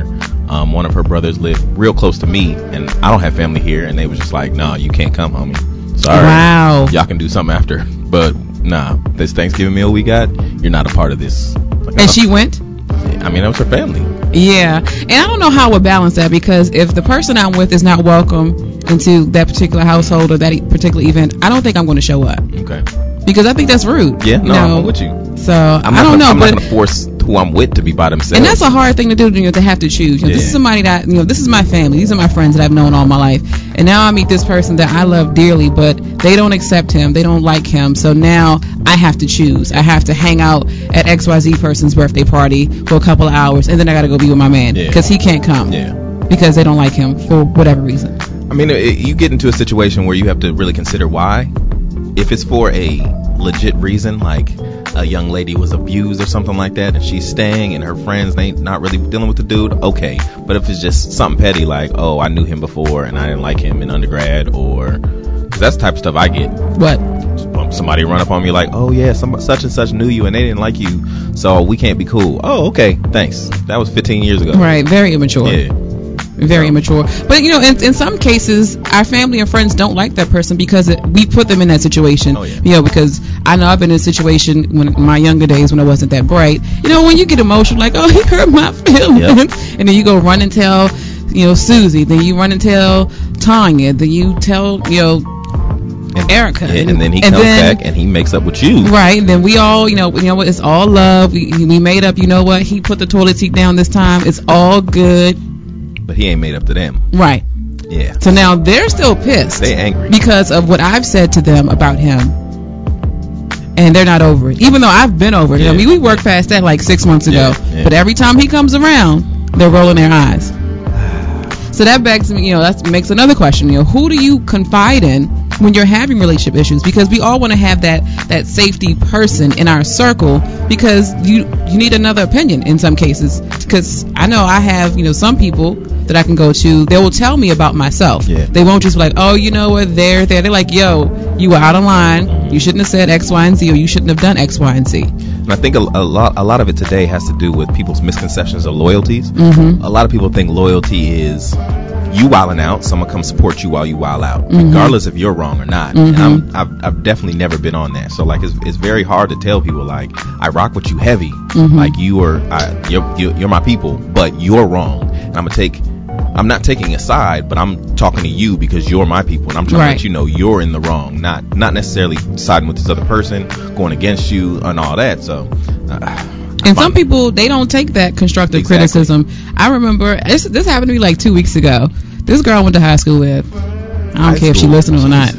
S3: One of her brothers lived real close to me, and I don't have family here, and they was just like, "No, you can't come, homie. Sorry.
S2: Wow.
S3: Y'all can do something after, but nah, this Thanksgiving meal we got, you're not a part of this." Like,
S2: And she went?
S3: I mean, that was her family.
S2: Yeah. And I don't know how I would balance that, because if the person I'm with is not welcome into that particular household or that particular event, I don't think I'm going to show up.
S3: Okay.
S2: Because I think that's rude.
S3: Yeah, no, I'm with you.
S2: So I don't know,
S3: I'm
S2: but
S3: not gonna force who I'm with to be by themselves.
S2: and that's a hard thing to do, to have to choose. This is somebody that, this is my family. These are my friends that I've known all my life. And now I meet this person that I love dearly, but they don't accept him. They don't like him. So now I have to choose. I have to hang out at XYZ person's birthday party for a couple of hours, and then I got to go be with my man because he can't come because they don't like him for whatever reason.
S3: I mean, you get into a situation where you have to really consider why. If it's for a legit reason, like a young lady was abused or something like that, and she's staying and her friends, they not really dealing with the dude, okay. But if it's just something petty, like, oh, I knew him before and I didn't like him in undergrad, or, cause that's the type of stuff I get.
S2: What?
S3: Somebody run up on me like, oh yeah, such and such knew you and they didn't like you, so we can't be cool. Oh, okay, thanks. That was 15 years ago.
S2: Right, very immature.
S3: Yeah.
S2: Very immature. But in some cases, our family and friends don't like that person because we put them in that situation. Because I know I've been in a situation in my younger days when I wasn't that bright. When you get emotional, like, oh, he hurt my feelings, and then you go run and tell Susie, then you run and tell Tanya, then you tell Erica,
S3: and then he comes back and he makes up with you,
S2: right? And then we all, what, it's all love. We made up. You know what? He put the toilet seat down this time. It's all good.
S3: But he ain't made up to them.
S2: Right.
S3: Yeah.
S2: So now they're still pissed.
S3: They angry.
S2: Because of what I've said to them about him. And they're not over it. Even though I've been over it. I mean, we worked past that like 6 months ago. But every time he comes around, they're rolling their eyes. So that begs me, that makes another question. Who do you confide in when you're having relationship issues? Because we all want to have that safety person in our circle, because you need another opinion in some cases. Because I know I have, some people that I can go to, they will tell me about myself. They won't just be like, oh, you know what, they're like, yo, you were out of line, you shouldn't have said X, Y, and Z, or you shouldn't have done X, Y, and Z.
S3: And I think a lot of it today has to do with people's misconceptions of loyalties.
S2: Mm-hmm.
S3: A lot of people think loyalty is you wilding out, someone comes support you while you wild out, regardless if you're wrong or not. And I've definitely never been on that. So like it's very hard to tell people like I rock with you heavy, like you're my people, but you're wrong. And I'm not taking a side, but I'm talking to you because you're my people, and I'm trying to let you know you're in the wrong, not necessarily siding with this other person, going against you and all that. So
S2: and some people, they don't take that constructive criticism. I remember this happened to me like 2 weeks ago. This girl I went to high school with, I don't care if she listened or not.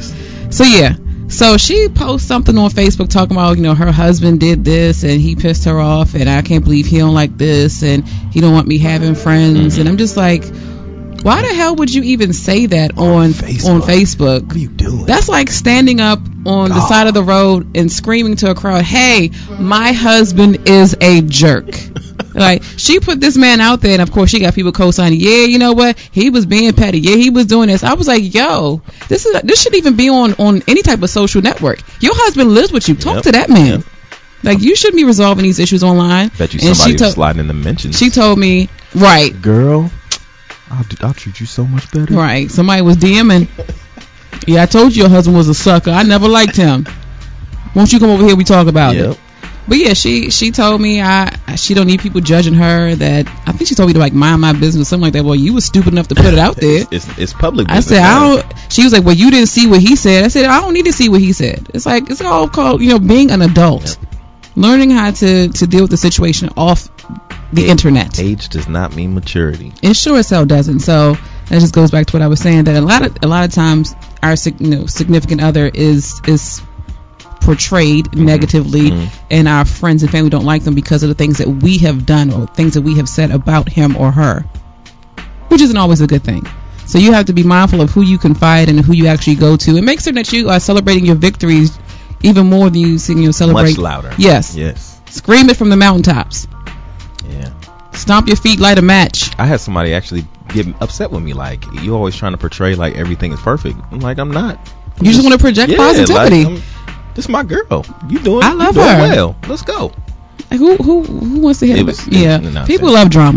S2: So she posts something on Facebook talking about, her husband did this and he pissed her off, and I can't believe he don't like this, and he don't want me having friends. And I'm just like, why the hell would you even say that on Facebook? What
S3: are you doing?
S2: That's like standing up on the side of the road and screaming to a crowd, hey, my husband is a jerk. Like, she put this man out there, and of course she got people co-signing, yeah, you know what, he was being petty, yeah, he was doing this. I was like, yo, this shouldn't even be on any type of social network. Your husband lives with you. Talk to that man. Like, you shouldn't be resolving these issues online.
S3: Bet you somebody was sliding in the mentions.
S2: She told me, right,
S3: girl, I'll treat you so much better.
S2: Right. Somebody was DMing. Yeah, I told you your husband was a sucker. I never liked him. Won't you come over here? We talk about it. But yeah, she told me she don't need people judging her. That I think she told me to like mind my business or something like that. Well, you was stupid enough to put it out there.
S3: It's public
S2: business. I said She was like, well, you didn't see what he said. I said, I don't need to see what he said. It's like, it's all called being an adult, learning how to deal with the situation off the internet.
S3: Age does not mean maturity.
S2: It sure as hell doesn't. So that just goes back to what I was saying, that a lot of times our significant other is portrayed negatively, and our friends and family don't like them because of the things that we have done or things that we have said about him or her, which isn't always a good thing. So you have to be mindful of who you confide in and who you actually go to, and make sure that you are celebrating your victories even more than you celebrate.
S3: Much louder.
S2: Yes. Scream it from the mountaintops.
S3: Yeah.
S2: Stomp your feet, light a match.
S3: I had somebody actually get upset with me, like, you always trying to portray like everything is perfect. I'm like, I'm not.
S2: You just want to project positivity.
S3: Like, this is my girl. You doing?
S2: I love
S3: her.
S2: her.
S3: Well, let's go.
S2: Like, who wants to hear it? People love drama.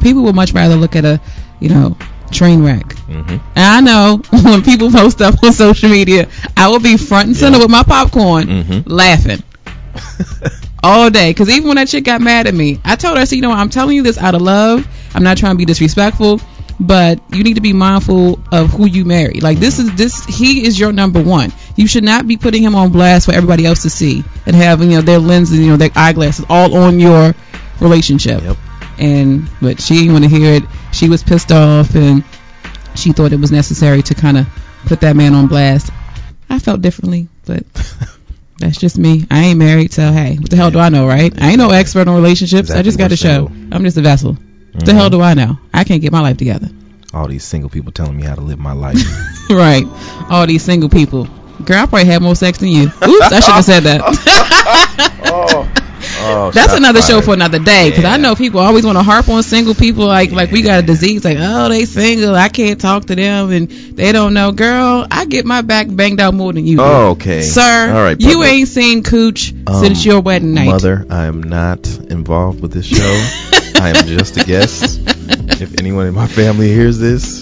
S2: People would much rather look at a, train wreck.
S3: Mm-hmm.
S2: And I know when people post stuff on social media, I will be front and center with my popcorn, laughing all day. Because even when that chick got mad at me, I told her, I said, I'm telling you this out of love. I'm not trying to be disrespectful, but you need to be mindful of who you marry. Like, he is your number one. You should not be putting him on blast for everybody else to see and have, their lenses, their eyeglasses all on your relationship.
S3: Yep.
S2: But she didn't want to hear it. She was pissed off, and she thought it was necessary to kind of put that man on blast. I felt differently, but that's just me. I ain't married, so hey, what the hell do I know, right? I ain't no expert on relationships.
S3: Exactly.
S2: I just got a show. I'm just a vessel. What the hell do I know? I can't get my life together.
S3: All these single people telling me how to live my life.
S2: Right. All these single people. Girl, I probably had more sex than you. Oops, I shouldn't have said that. That's another show for another day, because I know people always want to harp on single people like we got a disease, like, oh, they single, I can't talk to them and they don't know. Girl, I get my back banged out more than you do.
S3: Oh, okay.
S2: Sir,
S3: all right,
S2: you ain't seen cooch since your wedding night.
S3: Mother, I am not involved with this show. I am just a guest. If anyone in my family hears this,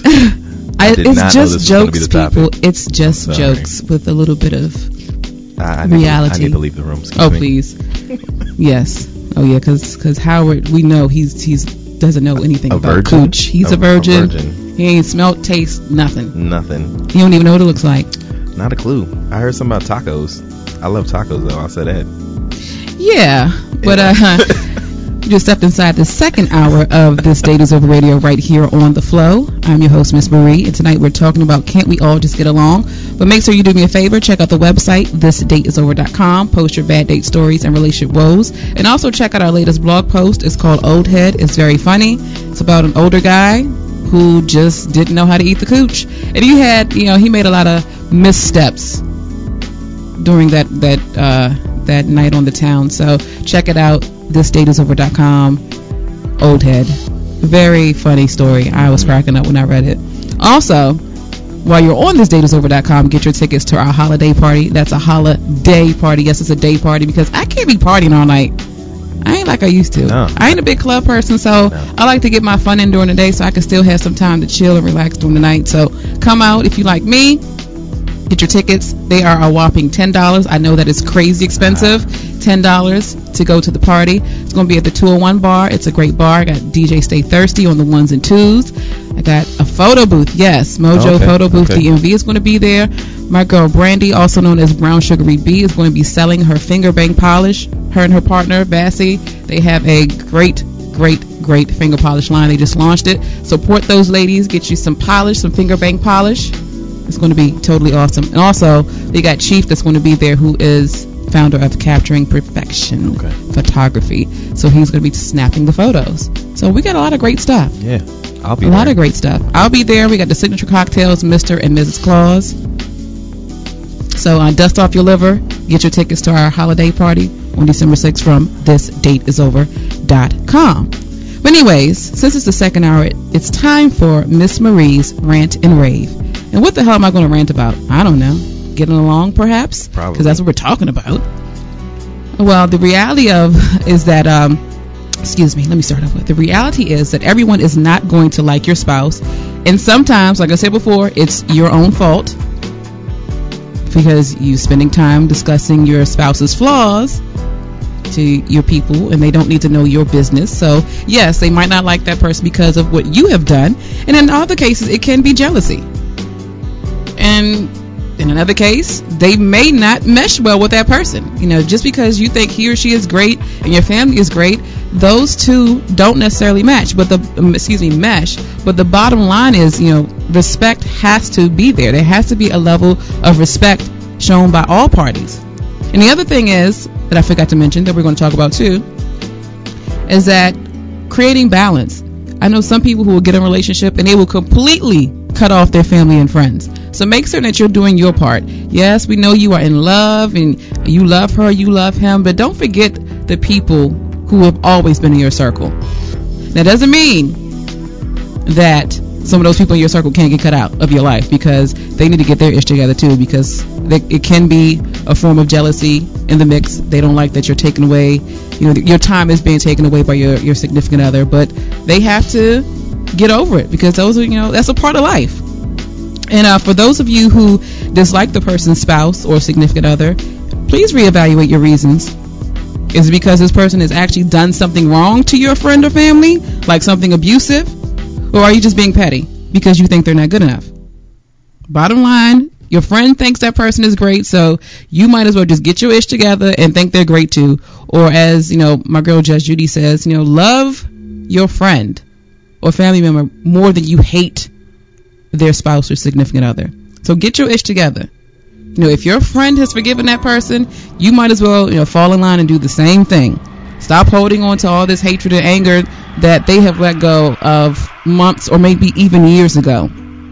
S2: it's just jokes, people. It's just jokes with a little bit of reality.
S3: I need to leave the room.
S2: Please. Yes. Oh yeah, because Howard, we know he doesn't know anything about cooch. He's a virgin. He ain't smelt, taste, nothing.
S3: Nothing.
S2: He don't even know what it looks like.
S3: Not a clue. I heard something about tacos. I love tacos though. I'll say that.
S2: Yeah, but you just stepped inside the second hour of This Date Is Over Radio right here on The Flow. I'm your host, Miss Marie, and tonight we're talking about Can't We All Just Get Along? But make sure you do me a favor, check out the website, thisdateisover.com, post your bad date stories and relationship woes, and also check out our latest blog post. It's called Old Head. It's very funny. It's about an older guy who just didn't know how to eat the cooch. And he made a lot of missteps during that night on the town. So check it out, thisdateisover.com, Old Head. Very funny story. I was cracking up when I read it. Also, while you're on thisdateisover.com, get your tickets to our holiday party. That's a holiday party. Yes, it's a day party, because I can't be partying all night. I ain't like I used to.
S3: No.
S2: I ain't a big club person, so I like to get my fun in during the day so I can still have some time to chill and relax during the night. So come out if you like me. Get your tickets. They are a whopping $10. I know that it's crazy expensive. $10 to go to the party. It's going to be at the 201 bar. It's a great bar. I got DJ Stay Thirsty on the ones and twos. I got a photo booth. Yes, Mojo Photo Booth DMV is going to be there. My girl Brandy, also known as Brown Sugary B, is going to be selling her finger bang polish. Her and her partner Bassie, they have a great finger polish line. They just launched it. Support those ladies. Get you some polish, some finger bang polish. It's going to be totally awesome. And also, they got Chief that's going to be there, who is founder of Capturing Perfection Photography. So he's going to be snapping the photos. So we got a lot of great stuff.
S3: Yeah, I'll be there.
S2: A lot of great stuff. I'll be there. We got the signature cocktails, Mr. and Mrs. Claus. So dust off your liver. Get your tickets to our holiday party on December 6th from thisdateisover.com. But anyways, since it's the second hour, it's time for Miss Marie's Rant and Rave. And what the hell am I going to rant about? I don't know. Getting along, perhaps?
S3: Probably.
S2: Because that's what we're talking about. Well, the reality is that, excuse me, let me start off with. The reality is that everyone is not going to like your spouse. And sometimes, like I said before, it's your own fault, because you spending time discussing your spouse's flaws to your people, and they don't need to know your business. So, yes, they might not like that person because of what you have done. And in other cases, it can be jealousy. And in another case, they may not mesh well with that person. Just because you think he or she is great and your family is great, those two don't necessarily match. But mesh. But the bottom line is, respect has to be there. There has to be a level of respect shown by all parties. And the other thing is that I forgot to mention, that we're going to talk about too, is that creating balance. I know some people who will get in a relationship and they will completely cut off their family and friends. So make certain that you're doing your part. Yes, we know you are in love and you love her, you love him, but don't forget the people who have always been in your circle. That doesn't mean that some of those people in your circle can't get cut out of your life, because they need to get their ish together too, because it can be a form of jealousy in the mix. They don't like that you're taking away, your time is being taken away by your significant other, but they have to get over it because those are, that's a part of life. And for those of you who dislike the person's spouse or significant other, please reevaluate your reasons. Is it because this person has actually done something wrong to your friend or family, like something abusive? Or are you just being petty because you think they're not good enough? Bottom line, your friend thinks that person is great, so you might as well just get your ish together and think they're great too. Or as, my girl Judge Judy says, love your friend or family member more than you hate their spouse or significant other. So get your ish together. If your friend has forgiven that person, you might as well, fall in line and do the same thing. Stop holding on to all this hatred and anger that they have let go of months or maybe even years ago.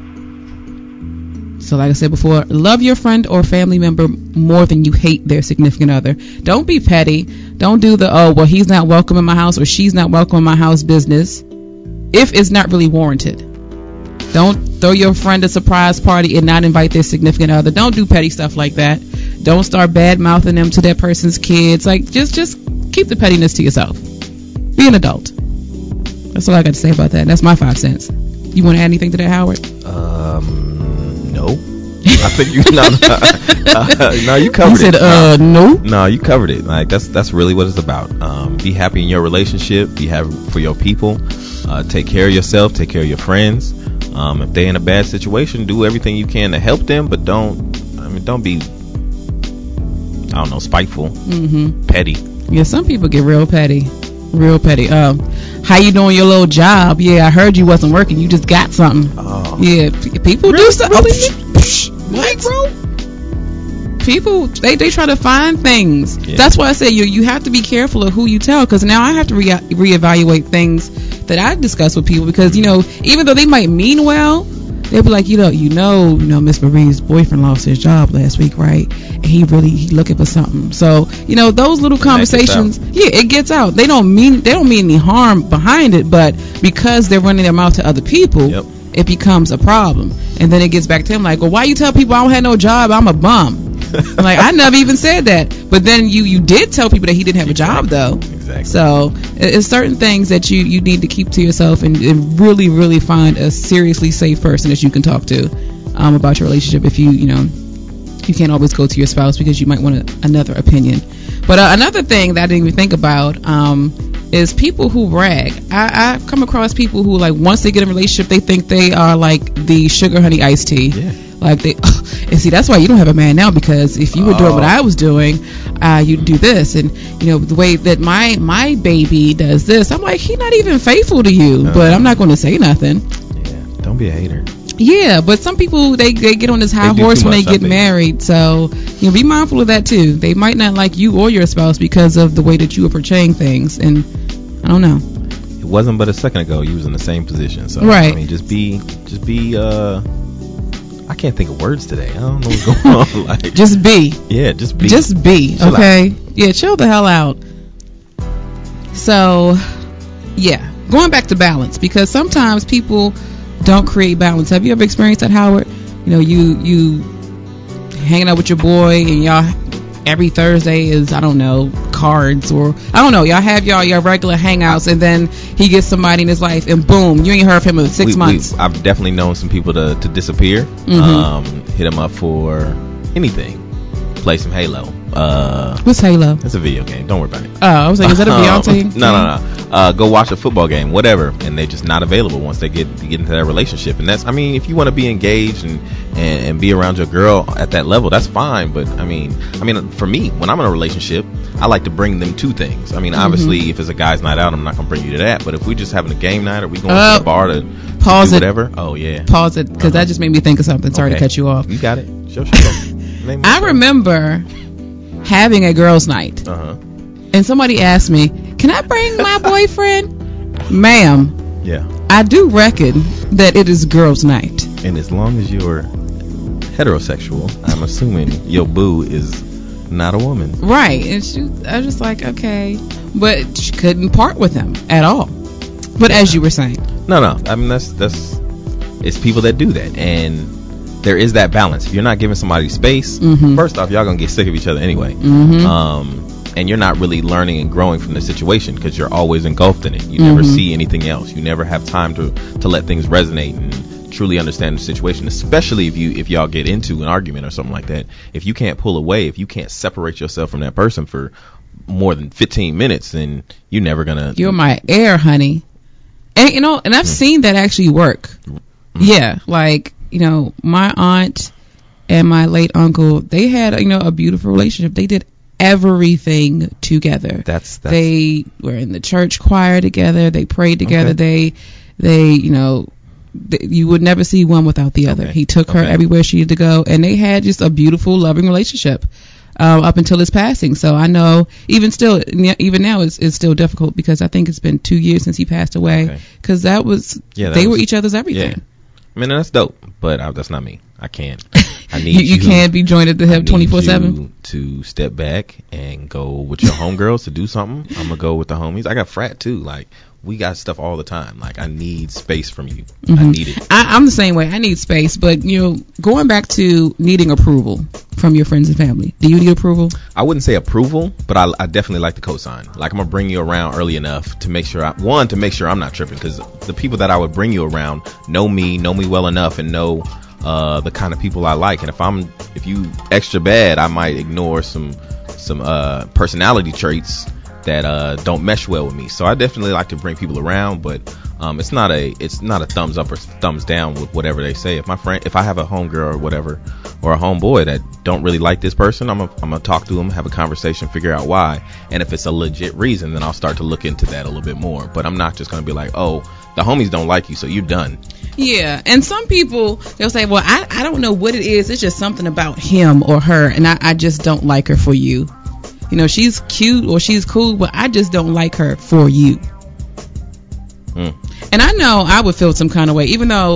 S2: So like I said before, love your friend or family member more than you hate their significant other. Don't be petty. Don't do the, he's not welcome in my house or she's not welcome in my house business if it's not really warranted. Don't throw your friend a surprise party and not invite their significant other. Don't do petty stuff like that. Don't start bad mouthing them to that person's kids. Like, just keep the pettiness to yourself. Be an adult. That's all I got to say about that. That's my 5 cents. You want to add anything to that, Howard?
S3: No. I think you no, you covered
S2: it. No.
S3: No, you covered it. Like that's really what it's about. Be happy in your relationship. Be happy for your people. Take care of yourself. Take care of your friends. If they're in a bad situation, do everything you can to help them, but don't be, spiteful, petty.
S2: Yeah, some people get real petty. How you doing your little job? Yeah, I heard you wasn't working. You just got something. Oh. Yeah, people do stuff. What, bro? People, they try to find things. Yeah. That's why I say you have to be careful of who you tell, because now I have to reevaluate things that I discuss with people, because even though they might mean well, they'll be like, Miss Marie's boyfriend lost his job last week, right? And he looking for something. So those little conversations, it gets out. They don't mean any harm behind it, but because they're running their mouth to other people, it becomes a problem. And then it gets back to him like, well, why you tell people I don't have no job? I'm a bum. I'm like, I never even said that. But then you did tell people that he didn't have a job, though. Exactly. So it's certain things that you need to keep to yourself and really, really find a seriously safe person that you can talk to about your relationship. If you can't always go to your spouse because you might want another opinion. But another thing that I didn't even think about is people who brag. I've come across people who, like, once they get in a relationship, they think they are like the sugar honey iced tea. Yeah. Like and see, that's why you don't have a man now, because if you were doing what I was doing, you'd do this, and the way that my baby does this, I'm like, he's not even faithful to you, but I'm not going to say nothing.
S3: Yeah, don't be a hater.
S2: Yeah, but some people they get on this high horse when they get married, so be mindful of that too. They might not like you or your spouse because of the way that you are portraying things, and I don't know.
S3: It wasn't but a second ago you was in the same position, so
S2: right.
S3: I mean, just be. I can't think of words today. I don't know what's going on. Like,
S2: just be.
S3: Yeah, just be.
S2: Just be. Chill okay. Out. Yeah, chill the hell out. So, yeah, going back to balance, because sometimes people don't create balance. Have you ever experienced that, Howard? You hanging out with your boy and y'all every Thursday is, I don't know, cards, or I don't know, y'all have your regular hangouts, and then he gets somebody in his life and boom, you ain't heard from him in 6 months.
S3: I've definitely known some people to disappear. Hit them up for anything. Play some Halo.
S2: What's Halo?
S3: It's a video game. Don't worry about it.
S2: Oh, I was like, is that a Beyonce?
S3: No. Go watch a football game, whatever, and they're just not available once they get into that relationship. And that's, I mean, if you want to be engaged and be around your girl at that level, that's fine. But I mean, for me, when I'm in a relationship, I like to bring them to things. I mean, obviously, if it's a guy's night out, I'm not gonna bring you to that. But if we're just having a game night, or we going to the bar to
S2: pause
S3: do
S2: it,
S3: whatever. Oh yeah,
S2: pause it, because that just made me think of something. Sorry to cut you off.
S3: You got it. Sure.
S2: I remember having a girls' night, and somebody asked me, "Can I bring my boyfriend?" Ma'am,
S3: yeah,
S2: I do reckon that it is girls' night.
S3: And as long as you're heterosexual, I'm assuming your boo is not a woman,
S2: right? And I was just like, okay, but she couldn't part with him at all. But as you were saying,
S3: no, I mean that's it's people that do that, and there is that balance. If you're not giving somebody space, first off, y'all gonna get sick of each other anyway. And you're not really learning and growing from the situation because you're always engulfed in it. You never see anything else. You never have time to let things resonate and truly understand the situation. Especially if y'all get into an argument or something like that. If you can't pull away, if you can't separate yourself from that person for more than 15 minutes, then you're never gonna.
S2: You're my air, honey. And you know, and I've seen that actually work. Yeah, like, you know, my aunt and my late uncle, they had, you know, a beautiful relationship. They did everything together. They were in the church choir together. They prayed together. They you know, you would never see one without the other. He took her everywhere she needed to go, and they had just a beautiful, loving relationship up until his passing. So I know even now it's still difficult because I think it's been 2 years since he passed away, because they were each other's everything.
S3: Yeah. I mean, that's dope, but that's not me. I can't. I need
S2: you can't be joined at the hip 24/7.
S3: To step back and go with your homegirls to do something. I'm gonna go with the homies. I got frat too. Like, we got stuff all the time. Like, I need space from you. I need it.
S2: I'm the same way. I need space, but you know, going back to needing approval from your friends and family. Do you need approval?
S3: I wouldn't say approval, but I definitely like the cosign. Like, I'm gonna bring you around early enough to make sure I'm not tripping, because the people that I would bring you around know me well enough and know the kind of people I like. And if you extra bad, I might ignore some personality traits that don't mesh well with me. So I definitely like to bring people around, but it's not a thumbs up or thumbs down with whatever they say. If I have a homegirl or whatever, or a homeboy that don't really like this person, I'm gonna talk to them, have a conversation, figure out why, and if it's a legit reason, then I'll start to look into that a little bit more. But I'm not just gonna be like, oh, the homies don't like you, so you're done.
S2: Yeah, and some people, they'll say, well, I don't know what it is. It's just something about him or her, and I just don't like her for you. You know, she's cute or she's cool, but I just don't like her for you. And I know I would feel some kind of way, even though,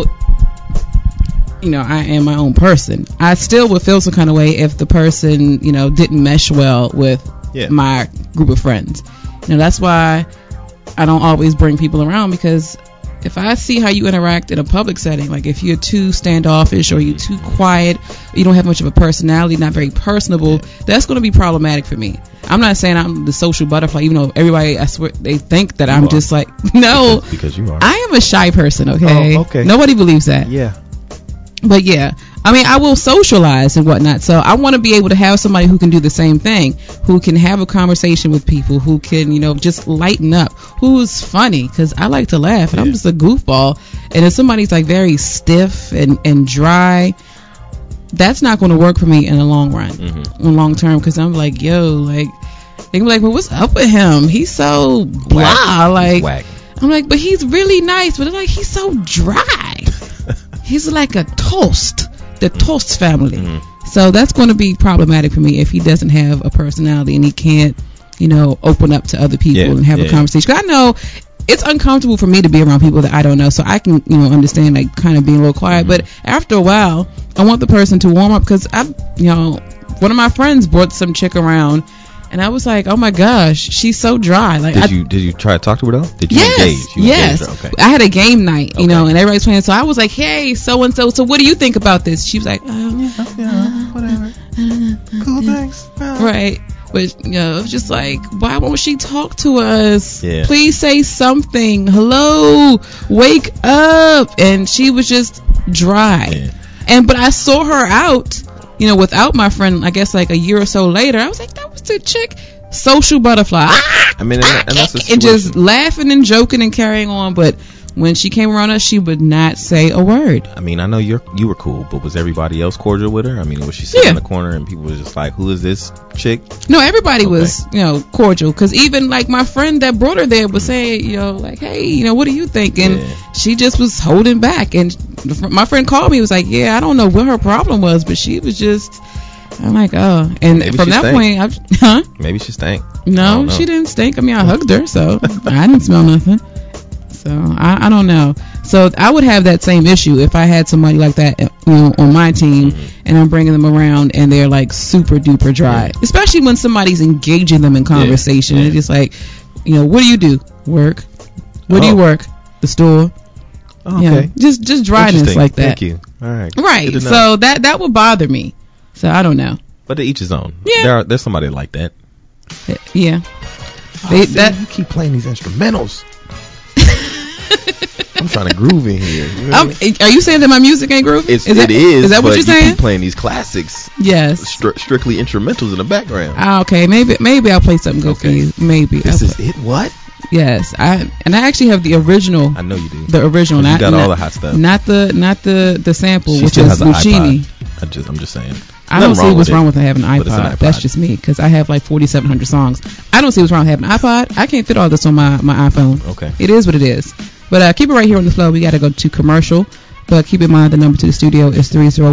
S2: you know, I am my own person. I still would feel some kind of way if the person, you know, didn't mesh well with my group of friends. You know, that's why I don't always bring people around, because if I see how you interact in a public setting, like if you're too standoffish or you're too quiet, or you don't have much of a personality, not very personable, that's going to be problematic for me. I'm not saying I'm the social butterfly, even though everybody, I swear, they think that I'm just like, no.
S3: Because you are.
S2: I am a shy person, okay?
S3: Oh, okay.
S2: Nobody believes that.
S3: Yeah.
S2: But yeah, I mean, I will socialize and whatnot, so I want to be able to have somebody who can do the same thing, who can have a conversation with people, who can, you know, just lighten up, who's funny, because I like to laugh, and I'm just a goofball. And if somebody's like very stiff and dry, that's not going to work for me in the long run, in long term, because I'm like, yo, like, they can be like, well, what's up with him? He's so blah, like, I'm like, but he's really nice, but it's like, he's so dry. He's like a toast. The Toast family. So that's going to be problematic for me if he doesn't have a personality and he can't, you know, open up to other people and have a conversation. 'Cause I know it's uncomfortable for me to be around people that I don't know, so I can, you know, understand like kind of being a little quiet. But after a while, I want the person to warm up, because one of my friends brought some chick around, and I was like, oh my gosh, she's so dry. Like,
S3: did you try to talk to her though? Did you engage?
S2: Yes.
S3: Engaged her? Okay.
S2: I had a game night, you know, and everybody's playing. So I was like, hey, so and so what do you think about this? She was like,
S1: whatever. Cool, thanks.
S2: Right. But, you know, it was just like, why won't she talk to us?
S3: Yeah.
S2: Please say something. Hello, wake up. And she was just dry. Yeah. But I saw her out, you know, without my friend, I guess like a year or so later. I was like, that was the chick, social butterfly.
S3: I mean, and that's a situation.
S2: And just laughing and joking and carrying on. But when she came around us, she would not say a word.
S3: I mean, I know you were cool, but was everybody else cordial with her? I mean, was she sitting in the corner and people were just like, who is this chick?
S2: No, everybody was, you know, cordial. Because even like my friend that brought her there was saying, you know, like, hey, you know, what do you think? And she just was holding back. And my friend called me, was like, yeah, I don't know what her problem was, but she was just, I'm like, oh. And maybe from that point,
S3: maybe she stank.
S2: No, she didn't stink. I mean, I hugged her, so I didn't smell nothing. So I don't know. So I would have that same issue if I had somebody like that, you know, on my team, and I'm bringing them around and they're like super duper dry. Especially when somebody's engaging them in conversation. It's just like, you know, what do you do? Work. Where do you work? The store.
S3: Oh, okay.
S2: You know, just dryness like that.
S3: Thank you. All right.
S2: Right. So that would bother me. So I don't know.
S3: But to each his own.
S2: Yeah.
S3: There's somebody like that.
S2: Yeah.
S1: You keep playing these instrumentals. I'm trying to groove in here. You know
S2: are you saying that my music ain't groovy?
S3: Is
S2: that what you're saying?
S3: You keep playing these classics.
S2: Yes.
S3: Strictly instrumentals in the background.
S2: Okay, maybe I'll play something good for you. Maybe.
S1: This is it. What?
S2: Yes, I actually have the original.
S3: I know you do.
S2: The original,
S3: you got all the hot stuff.
S2: Not the sample,
S3: she
S2: which
S3: still
S2: is
S3: has an
S2: Lucchini.
S3: iPod. I'm just saying.
S2: I don't see what's wrong with having an iPod. That's just me, because I have like 4,700 songs. I don't see what's wrong with having an iPod. I can't fit all this on my iPhone.
S3: Okay.
S2: It is what it is. But keep it right here on the flow. We got to go to commercial. But keep in mind the number to the studio is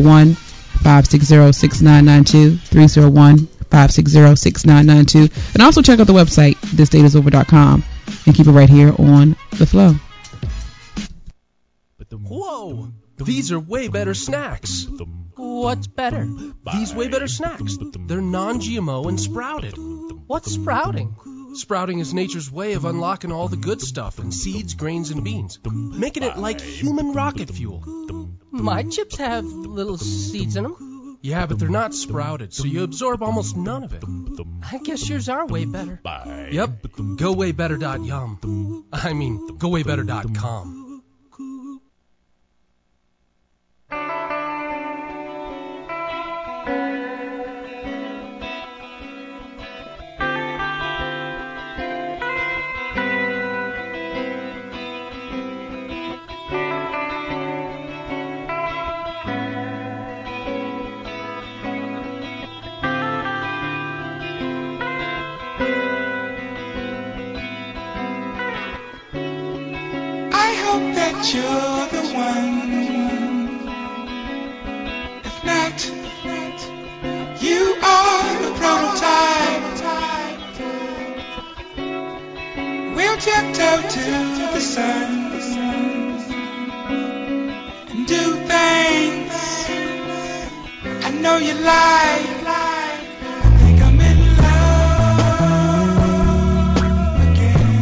S2: 301-560-6992. 301-560-6992. And also check out the website, thisdateisover.com. And keep it right here on the flow.
S5: Whoa! These are way better snacks.
S6: What's better?
S5: These way better snacks. They're non-GMO and sprouted.
S6: What's sprouting?
S5: Sprouting is nature's way of unlocking all the good stuff in seeds, grains, and beans, making it like human rocket fuel.
S6: My chips have little seeds in them.
S5: Yeah, but they're not sprouted, so you absorb almost none of it.
S6: I guess yours are way better.
S5: Yep, gowaybetter.yum. I mean, gowaybetter.com.
S12: You're the one. If not, you are the prototype. We'll tiptoe to the sun and do things I know you like. I think I'm in love again.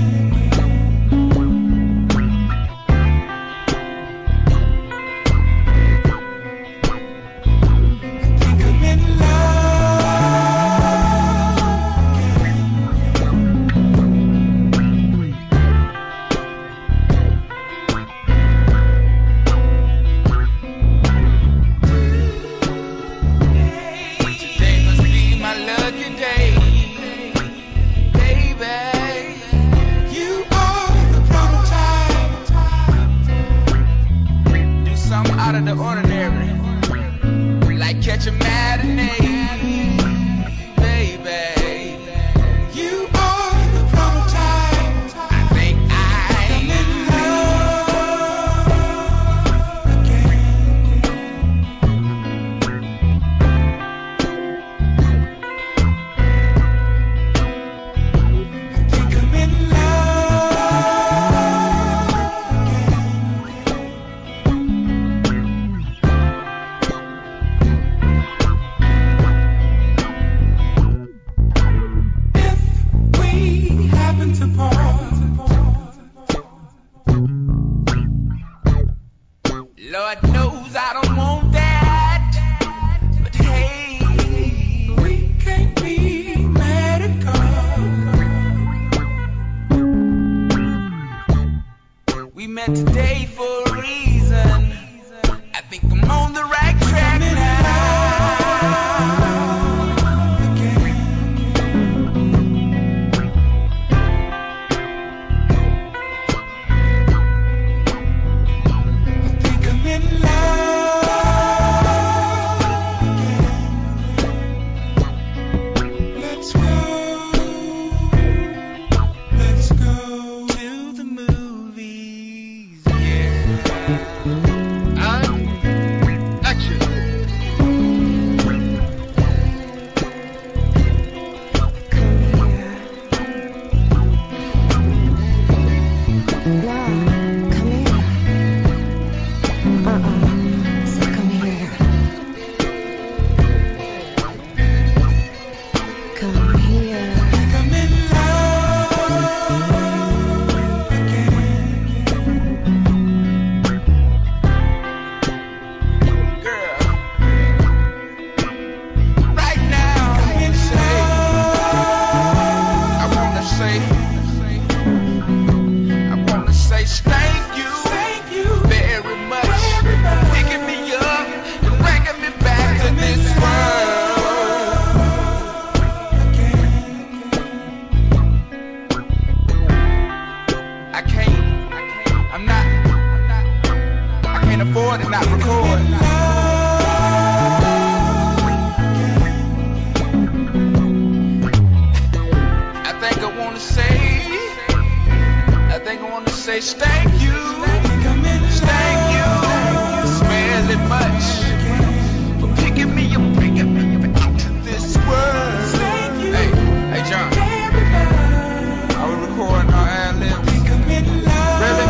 S12: say thank you. Thank you. Smell it much. For picking me up to this world. Hey, John. Are we recording our ad-libs? Really?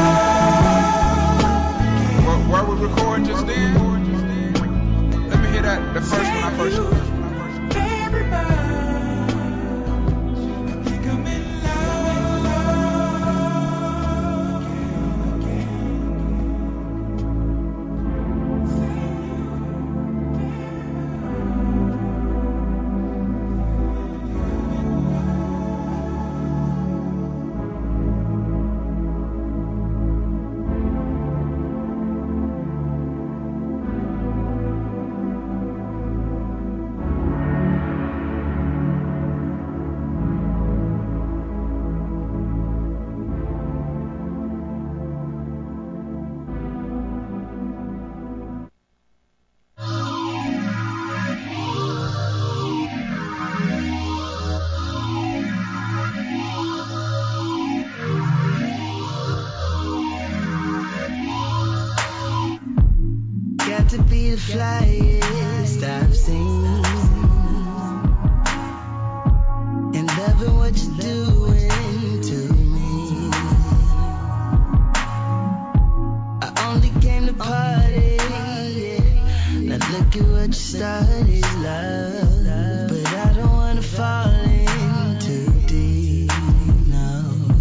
S12: Were we recording just then? Let me hear that. The first one I first heard.
S13: To be the flyest I've seen, and loving what you're doing to me. I only came to party, now look at what you started, love. But I don't wanna fall in too deep, no.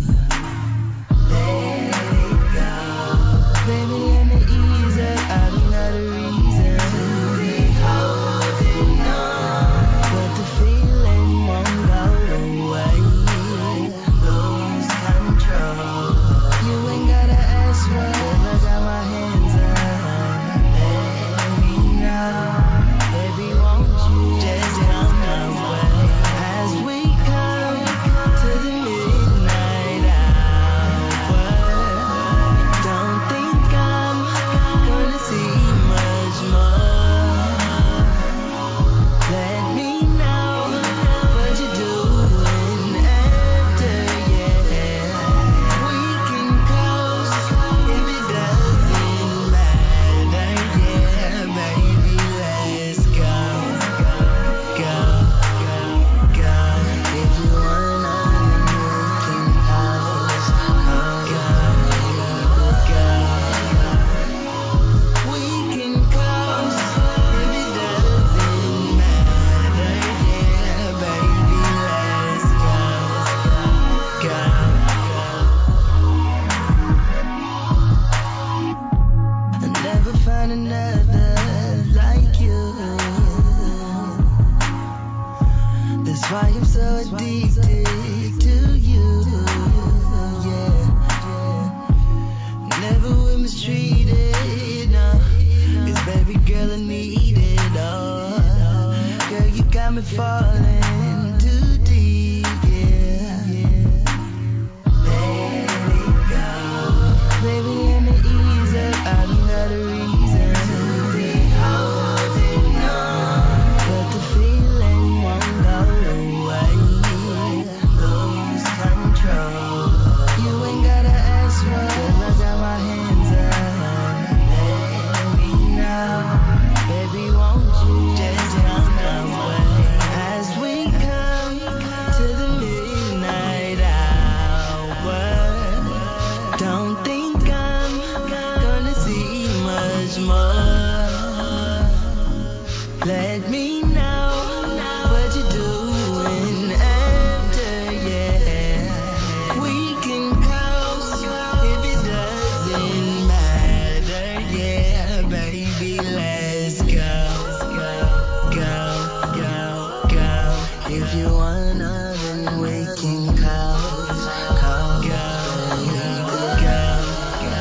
S13: Let it go, baby, let me ease up. I don't got a reason to be holding on, but the feeling won't go away. Lose control. You ain't gotta ask for it, I got my hands up. Let me know, baby, won't you just come my way as we come to the midnight hour. Don't think I'm gonna see much more. Let me know what you're doing after, yeah. We can coast if it doesn't matter, yeah. Baby, let's go, go, go, go. If you wanna, then we can coast, go, go, go. We can coast if it doesn't matter, yeah, baby, let's go, go, I'll never find another like you. That's why I'm so addicted to you, yeah. Never was mistreated, no. 'Cause baby girl, I need it all. Girl, you got me falling too deep, yeah. Let it go, baby, let me ease up. I don't got a reason to be holding on, but the feeling won't go away. Lose control. You ain't gotta ask for it, 'cause I got my hands up. Let me know, baby, won't you just come my way as we come to the midnight hour. Don't think I'm gonna see much more. Let me know what you're doing after, yeah. We can coast if it doesn't matter, yeah. Baby, let's go, go, go, go, go. If you wanna, then we can coast, go, go, go, go, go.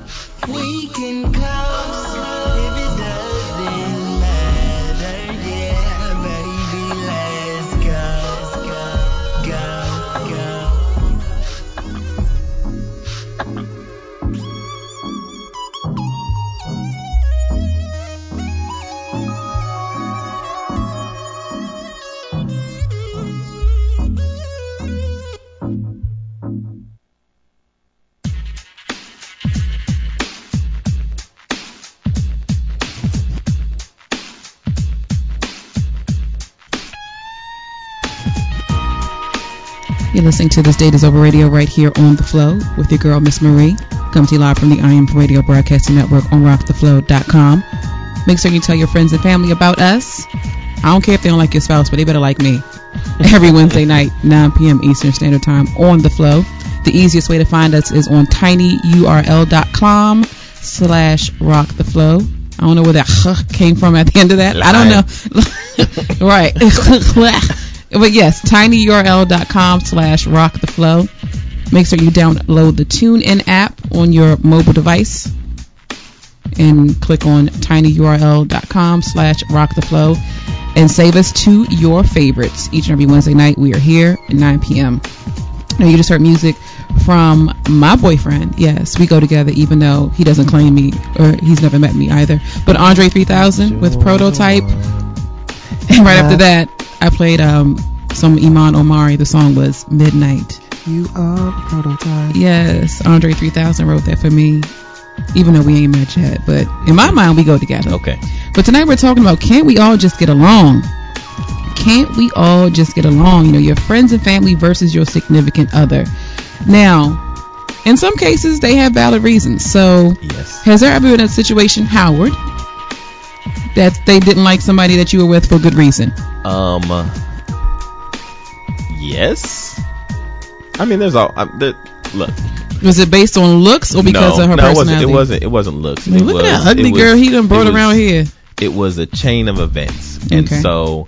S13: We can coast if it doesn't matter, yeah.
S2: You're listening to This Date Is Over Radio right here on The Flow with your girl, Miss Marie. Coming to you live from the I Am Radio Broadcasting Network on rocktheflow.com. Make sure you tell your friends and family about us. I don't care if they don't like your spouse, but they better like me. Every Wednesday night, 9 p.m. Eastern Standard Time on The Flow. The easiest way to find us is on tinyurl.com/rocktheflow. I don't know where that came from at the end of that. I don't know. Right. But yes, tinyurl.com/rocktheflow. Make sure you download the TuneIn app on your mobile device and click on tinyurl.com/rocktheflow and save us to your favorites. Each and every Wednesday night, we are here at 9 p.m. Now, you just heard music from my boyfriend. Yes, we go together, even though he doesn't claim me, or he's never met me either. But Andre 3000 with Prototype. And right after that, I played some Iman Omari. The song was Midnight.
S14: You are Prototype.
S2: Yes, Andre 3000 wrote that for me, even though we ain't met yet. But in my mind, we go together.
S3: Okay.
S2: But tonight we're talking about, can't we all just get along? Can't we all just get along? You know, your friends and family versus your significant other. Now, in some cases, they have valid reasons. So,
S3: yes.
S2: Has there ever been a situation, Howard, that they didn't like somebody that you were with for good reason?
S3: Yes. I mean, there's all. Look.
S2: Was it based on looks or because of her personality?
S3: It wasn't looks.
S2: Look at that ugly girl he done brought around here.
S3: It was a chain of events, and so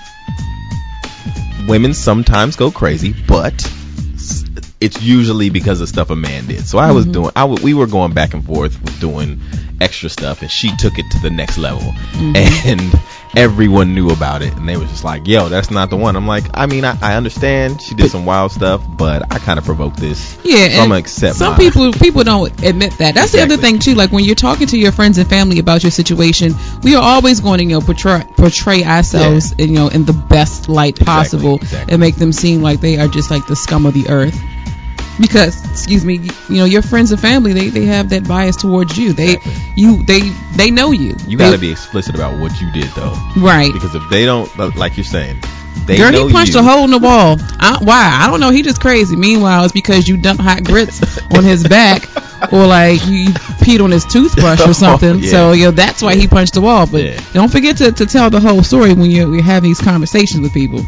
S3: women sometimes go crazy, but it's usually because of stuff a man did. So I was doing, we were going back and forth with doing extra stuff, and she took it to the next level, and everyone knew about it, and they were just like, yo, that's not the one. I'm like, I mean, I understand she did some wild stuff, but I kind of provoked this.
S2: Yeah,
S3: so I'm gonna accept
S2: some
S3: mine.
S2: people don't admit that. That's exactly the other thing too. Like when you're talking to your friends and family about your situation, we are always going to, you know, portray ourselves, in, you know, in the best light possible, and make them seem like they are just like the scum of the earth. Because, excuse me, you know, your friends and family, they have that bias towards you. They know you.
S3: You got to be explicit about what you did, though.
S2: Right.
S3: Because if they don't, like you're saying, they
S2: Girl,
S3: know
S2: he punched
S3: you.
S2: a hole in the wall. Why? I don't know. He just crazy. Meanwhile, it's because you dumped hot grits on his back, or like you peed on his toothbrush or something.
S3: Yeah.
S2: So, you know, that's why he punched the wall. But don't forget to tell the whole story when you're having these conversations with people.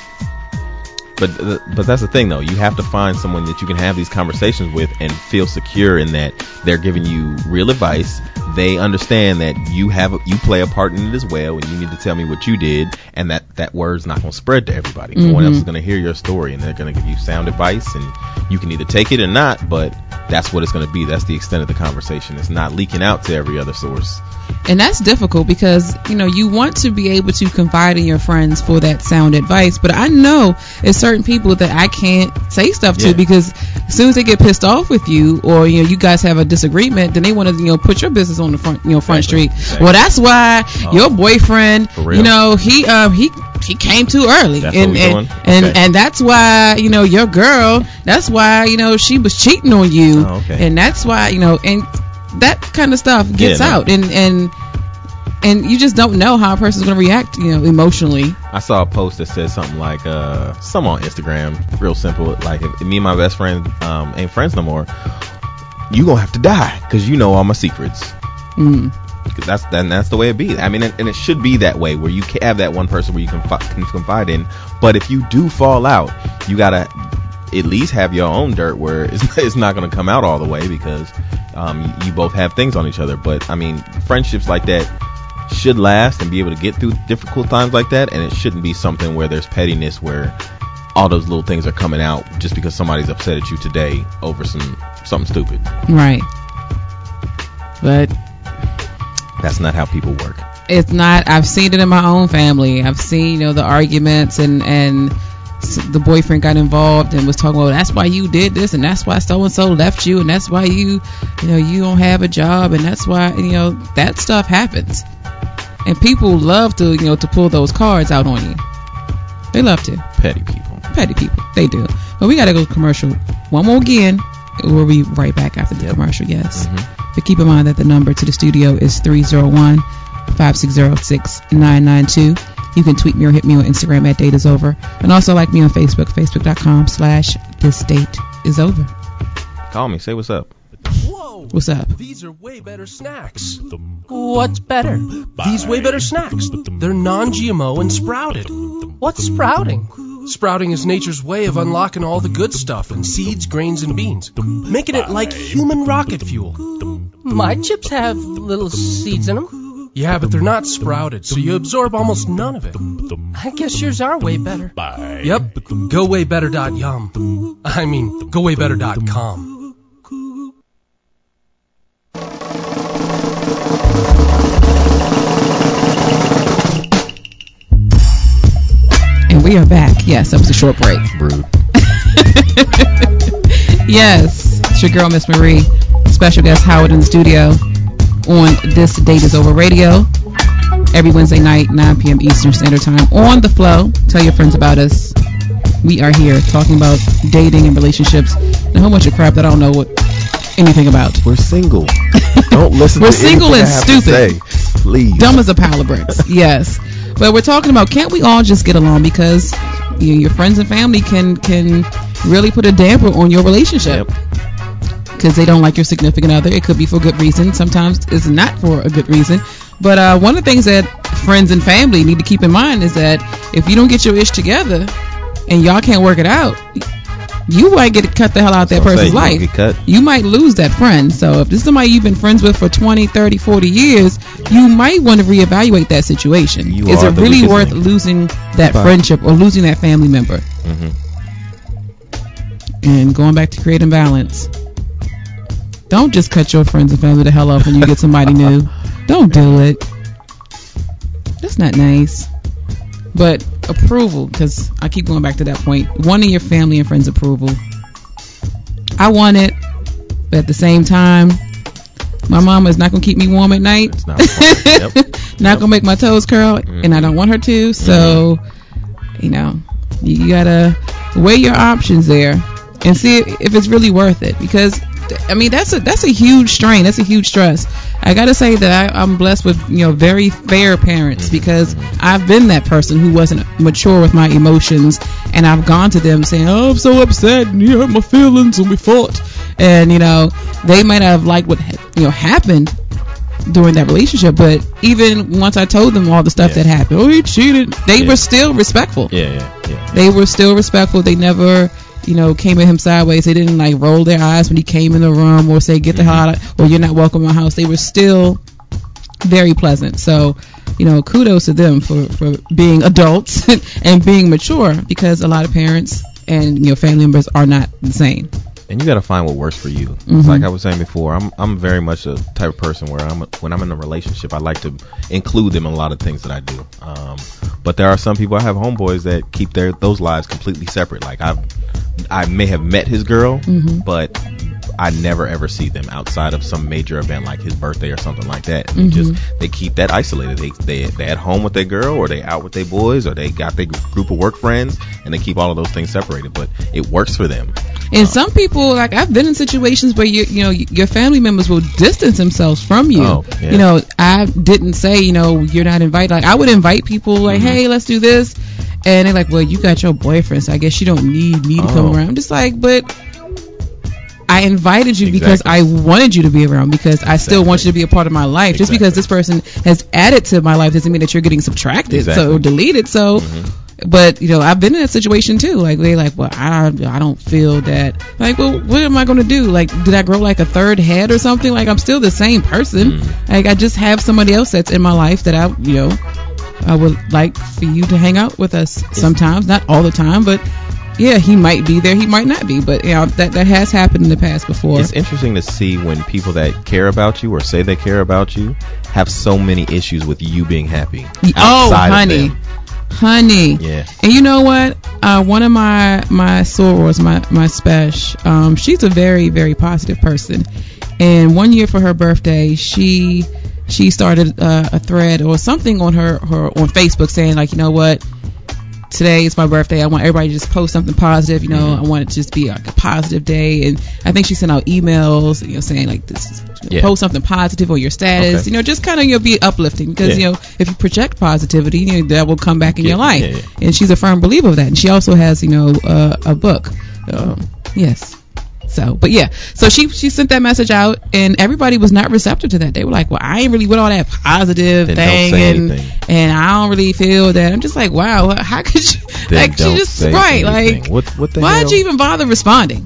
S3: But that's the thing, though. You have to find someone that you can have these conversations with and feel secure in that they're giving you real advice. They understand that you play a part in it as well, and you need to tell me what you did, and that word's not going to spread to everybody. No one else is going to hear your story, and they're going to give you sound advice, and you can either take it or not, but that's what it's going to be. That's the extent of the conversation. It's not leaking out to every other source.
S2: And that's difficult because, you know, you want to be able to confide in your friends for that sound advice. But I know there's certain people that I can't say stuff to because as soon as they get pissed off with you, or, you know, you guys have a disagreement, then they want to, you know, put your business on the front street. Exactly. Well, that's why your boyfriend, you know, he came too early.
S3: That's
S2: and that's why, you know, your girl, that's why, you know, she was cheating on you. And that's why, you know, and that kind of stuff gets out, and you just don't know how a person's going to react, you know, emotionally.
S3: I saw a post that said something like, some on Instagram, real simple, like, if me and my best friend ain't friends no more, you gonna have to die because you know all my secrets. Because that's the way it be. I mean, and it should be that way, where you can have that one person where you can confide in. But if you do fall out, you gotta at least have your own dirt where it's not going to come out all the way, because you both have things on each other. But I mean, friendships like that should last and be able to get through difficult times like that, and it shouldn't be something where there's pettiness, where all those little things are coming out just because somebody's upset at you today over something stupid.
S2: Right. But
S3: that's not how people work.
S2: It's not. I've seen it in my own family. I've seen, you know, the arguments, and the boyfriend got involved and was talking about, that's why you did this, and that's why so and so left you, and that's why you don't have a job, and that's why, you know, that stuff happens. And people love to, you know, to pull those cards out on you. They love to.
S3: Petty people.
S2: They do. But we got to go to commercial one more again. We'll be right back after the commercial. Yes. But keep in mind that the number to the studio is 301-560-6992. You can tweet me or hit me on Instagram at Date Is Over. And also like me on Facebook, facebook.com/thisdateisover.
S3: Call me. Say what's up.
S5: Whoa!
S2: What's up?
S5: These are way better snacks. What's better? These way better snacks. They're non-GMO and sprouted. What's sprouting? Sprouting is nature's way of unlocking all the good stuff in seeds, grains, and beans, making it like human rocket fuel.
S6: My chips have little seeds in them.
S5: Yeah, but they're not sprouted, so you absorb almost none of it.
S6: I guess yours are way better.
S5: Yep, gowaybetter.yum. I mean, gowaybetter.com.
S2: And we are back. Yes, that was a short break.
S3: Rude.
S2: Yes, it's your girl, Miss Marie. Special guest Howard in the studio on This Date Is Over Radio. Every Wednesday night, 9 p.m. Eastern Standard Time on The Flow. Tell your friends about us. We are here talking about dating and relationships and a whole bunch of crap that I don't know anything about.
S3: We're single. Don't listen
S2: We're
S3: to
S2: single and
S3: anything I have to
S2: stupid.
S3: say. Please.
S2: Dumb as a pile of bricks. Yes. But we're talking about, can't we all just get along? Because your friends and family can really put a damper on your relationship. Because they don't like your significant other. It could be for good reason. Sometimes it's not for a good reason. But one of the things that friends and family need to keep in mind is that if you don't get your ish together and y'all can't work it out, you might get cut the hell out of that person's life. You might lose that friend. So if this is somebody you've been friends with for 20, 30, 40 years, you might want to reevaluate that situation. Is it really worth losing that friendship or losing that family member?
S3: Mm-hmm.
S2: And going back to creating balance. Don't just cut your friends and family the hell off when you get somebody new. Don't do it. That's not nice. But approval, because I keep going back to that point. Wanting your family and friends' approval. I want it, but at the same time, my mama is not going to keep me warm at night.
S3: Not
S2: going to make my toes curl, and I don't want her to. So, you got to weigh your options there and see if it's really worth it. Because, I mean, that's a huge strain. That's a huge stress. I gotta say that I'm blessed with very fair parents, because I've been that person who wasn't mature with my emotions, and I've gone to them saying, "Oh, I'm so upset, and you hurt my feelings, and we fought," and they might have liked what happened during that relationship, but even once I told them all the stuff that happened, oh, he cheated, they were still respectful. They were still respectful. They never came at him sideways. They didn't roll their eyes when he came in the room or say, get the hell out of, or you're not welcome in my house. They were still very pleasant. So, kudos to them for being adults and being mature, because a lot of parents and family members are not the same.
S3: And you got to find what works for you.
S2: Mm-hmm.
S3: Like I was saying before, I'm very much a type of person where when I'm in a relationship, I like to include them in a lot of things that I do. But there are some people, I have homeboys that keep those lives completely separate. Like I may have met his girl, but I never ever see them outside of some major event like his birthday or something like that. And they keep that isolated. They at home with their girl, or they out with their boys, or they got their group of work friends, and they keep all of those things separated. But it works for them.
S2: And some people, like I've been in situations where your family members will distance themselves from you.
S3: Oh, yeah.
S2: I didn't say you're not invited. Like I would invite people like, hey, let's do this, and they're like, well, you got your boyfriend, so I guess you don't need me to come around. I'm just like, but I invited you because I wanted you to be around, because I still want you to be a part of my life. Just because this person has added to my life doesn't mean that you're getting subtracted or deleted. So. But I've been in that situation too. Like they're like, well, I don't feel that. Like, well, what am I going to do? Like, did I grow like a third head or something? Like, I'm still the same person. Like, I just have somebody else that's in my life that I would like for you to hang out with us sometimes, not all the time, but yeah, he might be there, he might not be, but that has happened in the past before.
S3: It's interesting to see when people that care about you or say they care about you have so many issues with you being happy.
S2: Honey. Yeah. And you know what? One of my sorors, my special, she's a very, very positive person. And one year for her birthday, she started a thread or something on her on Facebook saying, like, you know what? today is my birthday. I want everybody to just post something positive. You know, I want it to just be like a positive day. And I think she sent out emails, you know, saying like this, post something positive on your status. You know, just kind of be uplifting because you know if you project positivity, you know, that will come back in your life. And she's a firm believer of that. And she also has, you know, a book. Yes. So, but yeah, so she sent that message out, and everybody was not receptive to that. They were like, "Well, I ain't really with all that positive thing, and I don't really feel that." I'm just like, "Wow, how could you?" Like, she just like,
S3: what the
S2: why
S3: hell?
S2: did you even bother responding?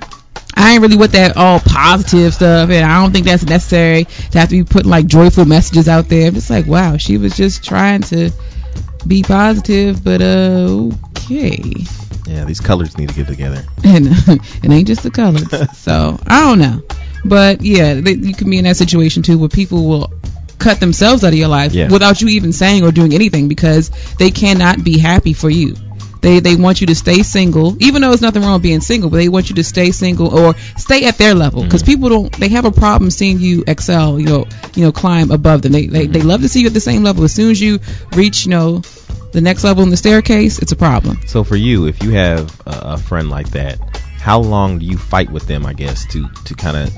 S2: I ain't really with that all positive stuff, and I don't think that's necessary to have to be putting like joyful messages out there. I'm just like, wow, she was just trying to be positive, but okay.
S3: Yeah, these colors need to get together.
S2: And it ain't just the colors. So, I don't know. But, yeah, you can be in that situation, too, where people will cut themselves out of your life without you even saying or doing anything because they cannot be happy for you. They want you to stay single, even though there's nothing wrong with being single, but they want you to stay single or stay at their level because people they have a problem seeing you excel, you know, climb above them. They love to see you at the same level. As soon as you reach, you know, the next level in the staircase, it's a problem.
S3: So for you, if you have a friend like that, how long do you fight with them, I guess, to kind of,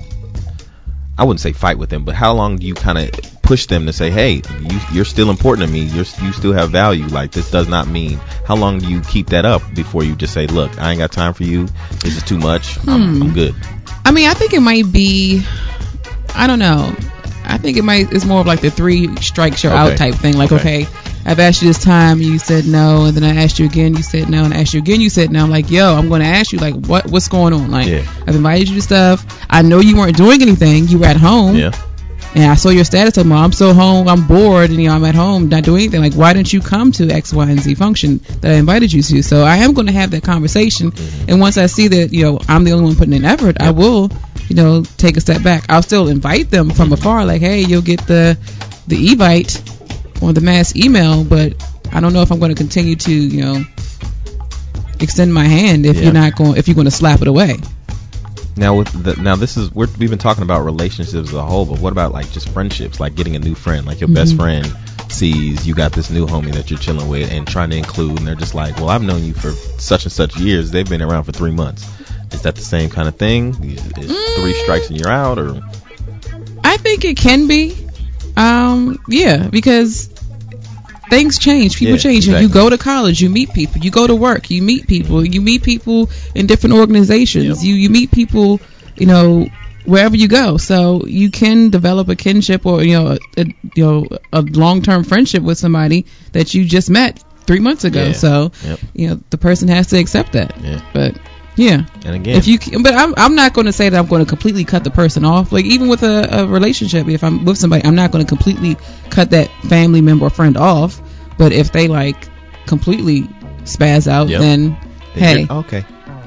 S3: I wouldn't say fight with them, but how long do you kind of push them to say, hey, you're still important to me, you still have value, like this does not mean, how long do you keep that up before you just say, look, I ain't got time for you, this is too much, I'm good? I
S2: mean, I think it might be, I don't know, I think it's more of like the 3 strikes you're out type thing, like okay, I've asked you this time, you said no, and then I asked you again, you said no, and I asked you again, you said no. I'm like, yo, I'm going to ask you, like, what's going on? Like, I've invited you to stuff. I know you weren't doing anything. You were at home. Yeah. And I saw your status. I'm like, I'm so home, I'm bored, and, you know, I'm at home, not doing anything. Like, why didn't you come to X, Y, and Z function that I invited you to? So I am going to have that conversation. And once I see that, you know, I'm the only one putting in effort, I will, you know, take a step back. I'll still invite them from afar, like, hey, you'll get the evite or the mass email, but I don't know if I'm going to continue to, you know, extend my hand if you're going to slap it away.
S3: Now we've been talking about relationships as a whole, but what about like just friendships, like getting a new friend, like your best friend sees you got this new homie that you're chilling with and trying to include, and they're just like, well, I've known you for such and such years, they've been around for 3 months. Is that the same kind of thing? Is 3 strikes and you're out? Or
S2: I think it can be. Yeah, because things change, people change. Exactly. You go to college, you meet people. You go to work, you meet people. You meet people in different organizations. You meet people, you know, wherever you go. So you can develop a kinship or a long-term friendship with somebody that you just met 3 months ago. So you know, the person has to accept that. But yeah, and again, but I'm not going to say that I'm going to completely cut the person off. Like even with a relationship, if I'm with somebody, I'm not going to completely cut that family member or friend off. But if they like completely spaz out, then hey,
S3: okay,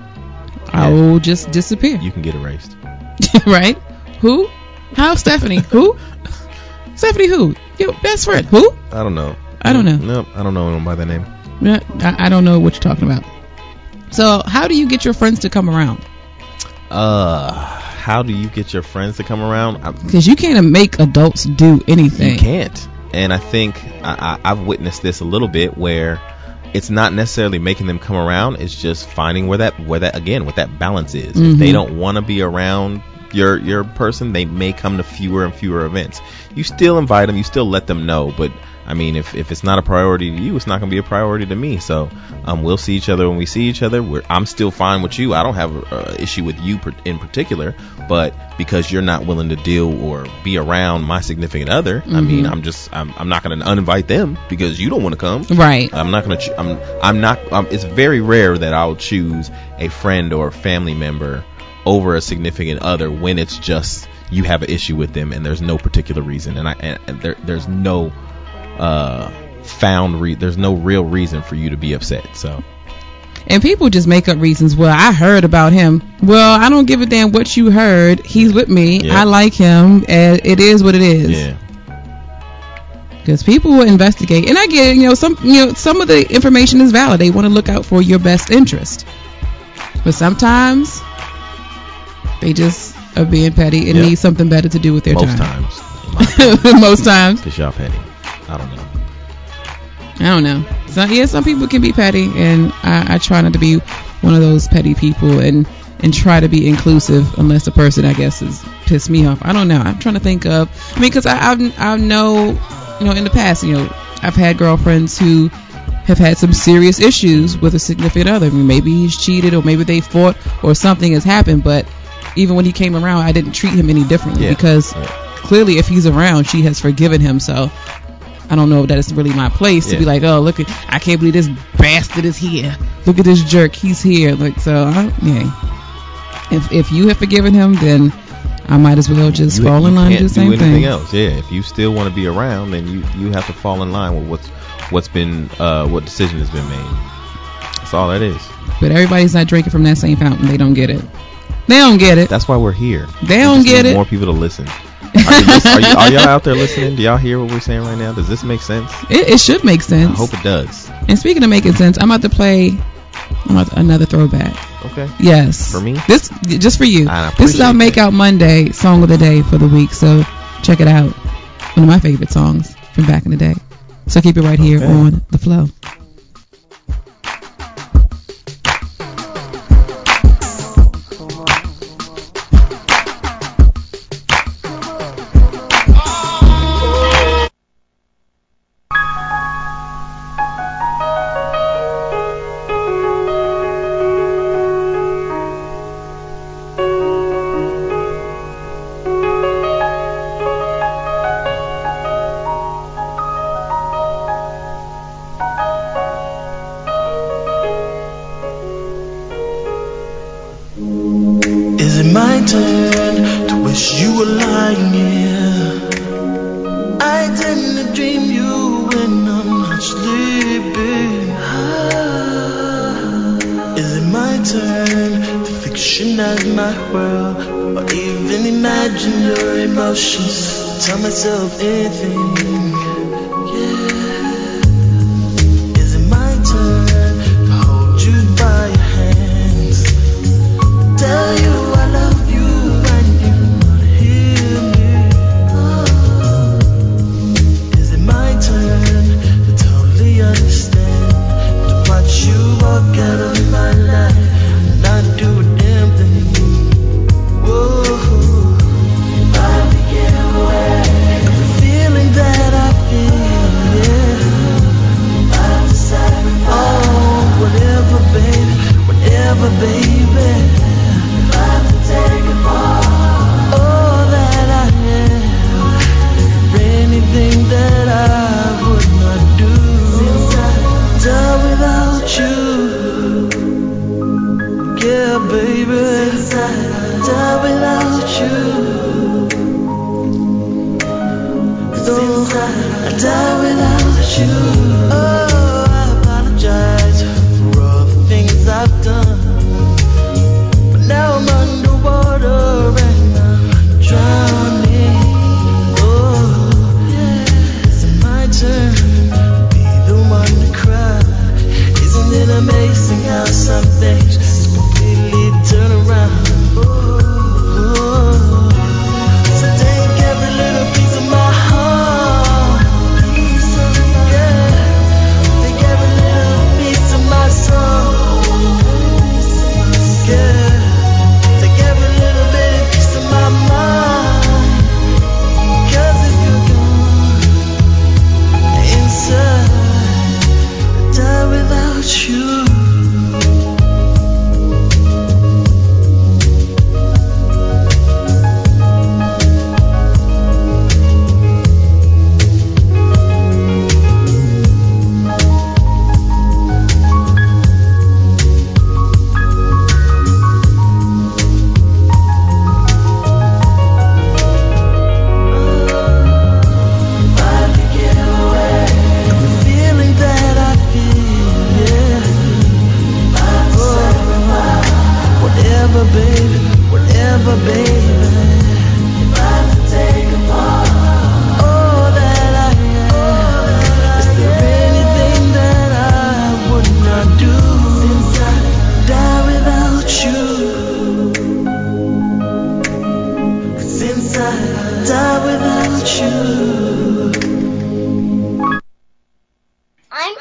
S2: I will just disappear.
S3: You can get erased,
S2: right? Who? How? Stephanie? Who? Stephanie? Who? Your best friend? Who?
S3: I don't know.
S2: I don't know.
S3: No, I don't know him by that name.
S2: I don't know what you're talking about. So, how do you get your friends to come around?
S3: How do you get your friends to come around?
S2: Because you can't make adults do anything.
S3: You can't. And I think I've witnessed this a little bit where it's not necessarily making them come around. It's just finding where that balance is. If they don't want to be around your person, they may come to fewer and fewer events. You still invite them. You still let them know. But I mean, if it's not a priority to you, it's not going to be a priority to me. So we'll see each other when we see each other. I'm still fine with you. I don't have an issue with you in particular, but because you're not willing to deal or be around my significant other, I mean, I'm not going to uninvite them because you don't want to come.
S2: Right.
S3: I'm not going to. It's very rare that I'll choose a friend or family member over a significant other when it's just you have an issue with them and there's no particular reason, and there's no there's no real reason for you to be upset. So,
S2: and people just make up reasons. Well, I heard about him. Well, I don't give a damn what you heard. He's with me. I like him, and it is what it is. Because people will investigate, and I get it. Some of the information is valid. They want to look out for your best interest, but sometimes they just are being petty and need something better to do with their time.
S3: Most times.
S2: Most times.
S3: Because y'all petty. I don't know.
S2: I don't know. So yeah, some people can be petty, and I try not to be one of those petty people, and try to be inclusive unless the person, I guess, has pissed me off. I don't know. I'm trying to think of. I mean, because I know, in the past, I've had girlfriends who have had some serious issues with a significant other. I mean, maybe he's cheated, or maybe they fought, or something has happened. But even when he came around, I didn't treat him any differently because clearly, if he's around, she has forgiven him. So I don't know if that is really my place to be like, oh, look, I can't believe this bastard is here. Look at this jerk, he's here. Like, so, if you have forgiven him, then I might as well just fall in line and do the same thing.
S3: Anything else? Yeah, if you still want to be around, then you have to fall in line with what decision has been made. That's all that is.
S2: But everybody's not drinking from that same fountain. They don't get it. They don't get it.
S3: That's why we're here.
S2: They don't get it.
S3: More people to listen. Are y'all out there listening? Do y'all hear what we're saying right now? Does this make sense?
S2: It should make sense.
S3: I hope it does.
S2: And speaking of making sense, I'm about to play another throwback.
S3: Okay.
S2: Yes.
S3: For me?
S2: This just for you. This is our Make Out Monday song of the day for the week. So check it out. One of my favorite songs from back in the day. So keep it right here on The Flow.
S13: Tell myself anything. Is it my turn to hold you by your hands? Tell you I love you and you wanna hear me. Is it my turn to totally understand? To watch you walk out of my life and not do a damn thing. Whoa. Baby, about to take it all that I am, anything that I would not do, die without you. Yeah, baby, die without you. Oh, I die without you. Oh, I apologize for all the things I've done. Now I'm underwater and I'm drowning. Oh, yeah. Is it my turn to be the one to cry? Isn't it amazing how some things just completely turn around? Oh, so take every little piece of my heart. Yeah.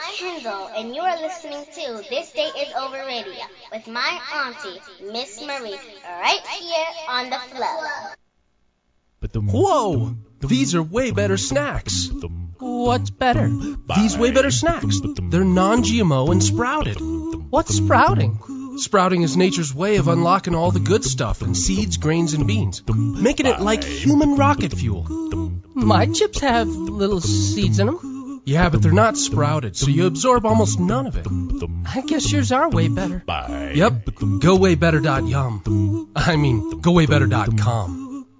S9: Kendall, and you are listening to This Day Is Over Radio with my auntie, Miss Marie, right here on the flow.
S5: Whoa! These are way better snacks.
S6: What's better?
S5: These way better snacks. They're non-GMO and sprouted.
S6: What's sprouting?
S5: Sprouting is nature's way of unlocking all the good stuff in seeds, grains, and beans, making it like human rocket fuel.
S6: My chips have little seeds in them.
S5: Yeah, but they're not sprouted, so you absorb almost none of it.
S6: I guess yours are way better.
S5: Yep, gowaybetter.yum. I mean, gowaybetter.com.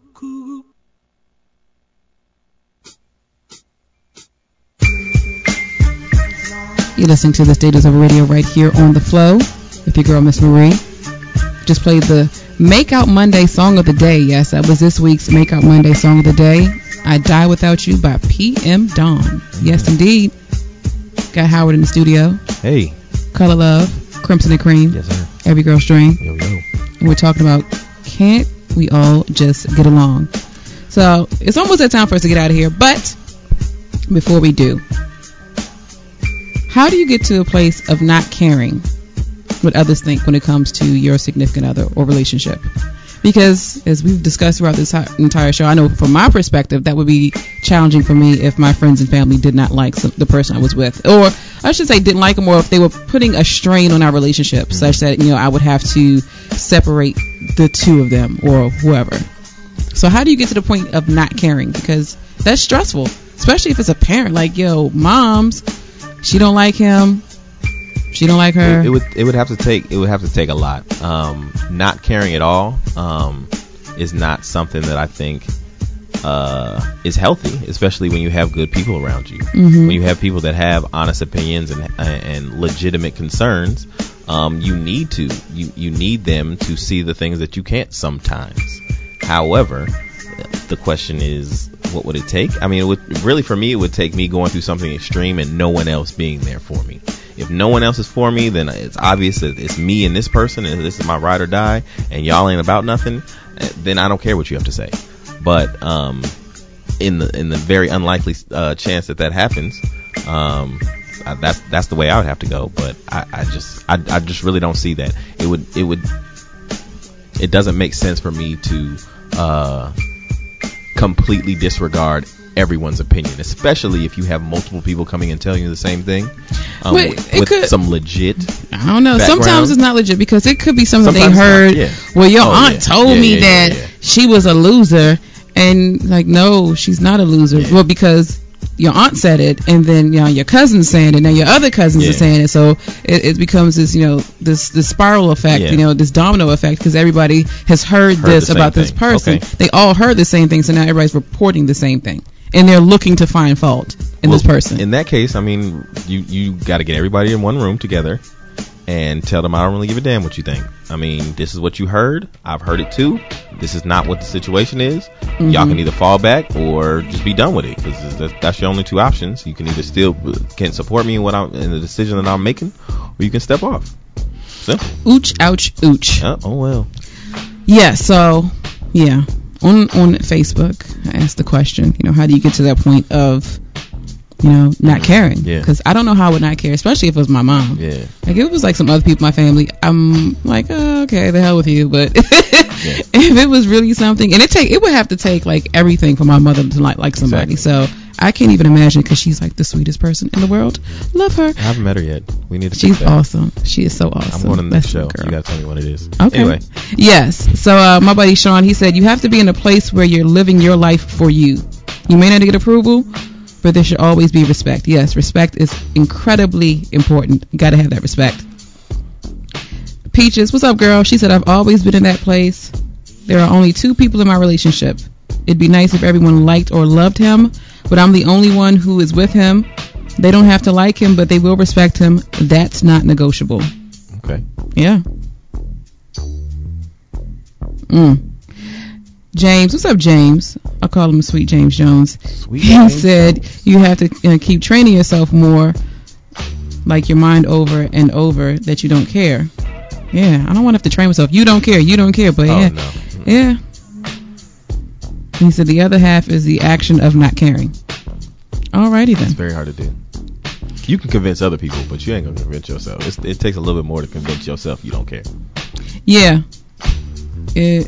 S2: You're listening to This Day Is Over Radio right here on The Flow with your girl, Miss Marie. Just played the Make Out Monday Song of the Day. Yes, that was this week's Make Out Monday Song of the Day. I Die Without You by PM Dawn. Yes, indeed. Got Howard in the studio.
S3: Hey.
S2: Color Love, Crimson and Cream.
S3: Yes, sir.
S2: Every Girl's Dream.
S3: Yo, yo.
S2: And we're talking about can't we all just get along? So it's almost that time for us to get out of here. But before we do, how do you get to a place of not caring what others think when it comes to your significant other or relationship? Because as we've discussed throughout this entire show, I know from my perspective that would be challenging for me if my friends and family did not like the person I was with, or I should say didn't like them, or if they were putting a strain on our relationship such that, you know, I would have to separate the two of them or whoever. So how do you get to the point of not caring? Because that's stressful, especially if it's a parent. Like, yo, mom's, she don't like him. She don't like her.
S3: It would have to take a lot. Not caring at all is not something that I think is healthy, especially when you have good people around you.
S2: Mm-hmm.
S3: When you have people that have honest opinions and legitimate concerns, you need them to see the things that you can't sometimes. However, the question is, what would it take? I mean, for me, it would take me going through something extreme and no one else being there for me. If no one else is for me, then it's obvious that it's me and this person, and this is my ride or die, and y'all ain't about nothing. Then I don't care what you have to say. But in the very unlikely chance that happens, that's the way I would have to go. But I just really don't see that. It doesn't make sense for me to completely disregard everyone's opinion, especially if you have multiple people coming and telling you the same thing with some legit
S2: I don't know
S3: background.
S2: Sometimes it's not legit because it could be something they heard. Well, your aunt told me that she was a loser, and like, no, she's not a loser. Well, because your aunt said it, and then, you know, your cousin's saying it, and your other cousins are saying it, so it becomes this, you know, this spiral effect, you know, this domino effect, because everybody has heard this about this person. Okay. They all heard the same thing, so now everybody's reporting the same thing, and they're looking to find fault in this person.
S3: In that case, I mean, you got to get everybody in one room together and tell them, I don't really give a damn what you think. I mean, this is what you heard. I've heard it too. This is not what the situation is. Mm-hmm. Y'all can either fall back or just be done with it, because that's your only two options. You can either still can support me in the decision that I'm making, or you can step off. Simple.
S2: Ooch, ouch, ooch.
S3: Oh well.
S2: Yeah. So yeah, on Facebook, I asked the question. You know, how do you get to that point of, you know, not caring? Because I don't know how I would not care, especially if it was my mom.
S3: Yeah.
S2: Like, if it was like some other people in my family, I'm like, oh, okay, the hell with you. But if it was really something, and it would have to take like everything for my mother to like somebody. Exactly. So I can't even imagine, because she's like the sweetest person in the world. Love her.
S3: I haven't met her yet. We need to.
S2: She's awesome. She is so awesome.
S3: I'm going on the next show. You gotta tell me what it is.
S2: Okay.
S3: Anyway.
S2: Yes. So my buddy Sean, he said you have to be in a place where you're living your life for you. You may not get approval, but there should always be respect. Yes, respect is incredibly important. You got to have that respect. Peaches, what's up, girl? She said, I've always been in that place. There are only two people in my relationship. It'd be nice if everyone liked or loved him, but I'm the only one who is with him. They don't have to like him, but they will respect him. That's not negotiable.
S3: Okay.
S2: Yeah. James, what's up, James? I call him Sweet James Jones. He said you have to keep training yourself more, like your mind over and over, that you don't care. Yeah, I don't want to have to train myself. You don't care, but yeah. He said the other half is the action of not caring. Alrighty then.
S3: It's very hard to do. You can convince other people, but you ain't gonna convince yourself. It takes a little bit more to convince yourself you don't care.
S2: Yeah. Yeah.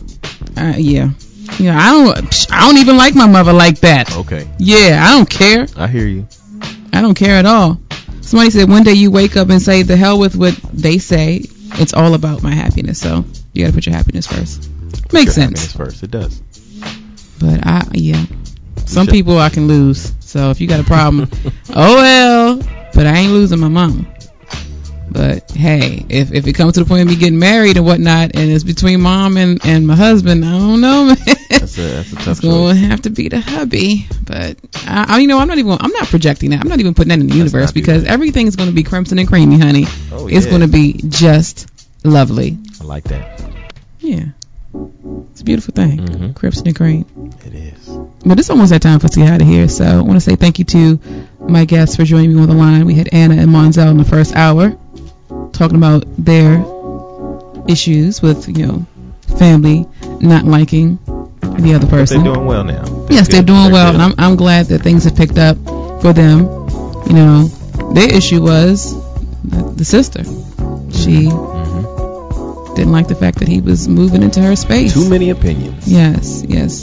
S2: You know, I don't even like my mother like that.
S3: Okay.
S2: Yeah, I don't care.
S3: I hear you.
S2: I don't care at all. Somebody said one day you wake up and say, the hell with what they say. It's all about my happiness. So you got to put your happiness first. Makes sense.
S3: Happiness first. It does.
S2: But some people I can lose. So if you got a problem, oh well. But I ain't losing my mama. But hey, if it comes to the point of me getting married and whatnot, and it's between mom and my husband, I don't know, man.
S3: That's a tough
S2: It's going to have to be the hubby. But I'm not projecting that. I'm not even putting that in the universe because everything is going to be crimson and creamy, honey.
S3: Oh,
S2: it's going to be just lovely.
S3: I like that.
S2: Yeah. It's a beautiful thing.
S3: Mm-hmm.
S2: Crimson and cream.
S3: It is.
S2: But it's almost that time for us to get out of here. So I want to say thank you to my guests for joining me on the line. We had Anna and Monzel in the first hour talking about their issues with, family not liking the other person.
S3: But they're doing well now.
S2: Yes, they're doing well. And I'm glad that things have picked up for them. Their issue was the sister. She didn't like the fact that he was moving into her space.
S3: Too many opinions.
S2: Yes.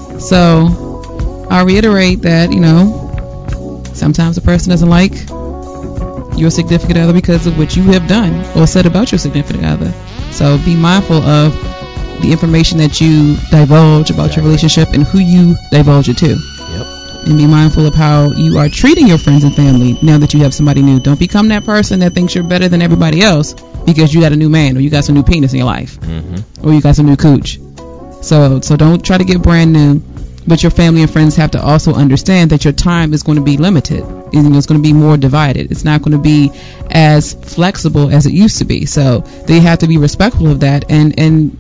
S2: So I'll reiterate that, sometimes a person doesn't like your significant other because of what you have done or said about your significant other. So be mindful of the information that you divulge about your relationship and who you divulge it to.
S3: Yep.
S2: And be mindful of how you are treating your friends and family now that you have somebody new. Don't become that person that thinks you're better than everybody else because you got a new man or you got some new penis in your life or you got some new cooch. So don't try to get brand new. But your family and friends have to also understand that your time is going to be limited. It's going to be more divided. It's not going to be as flexible as it used to be. So they have to be respectful of that and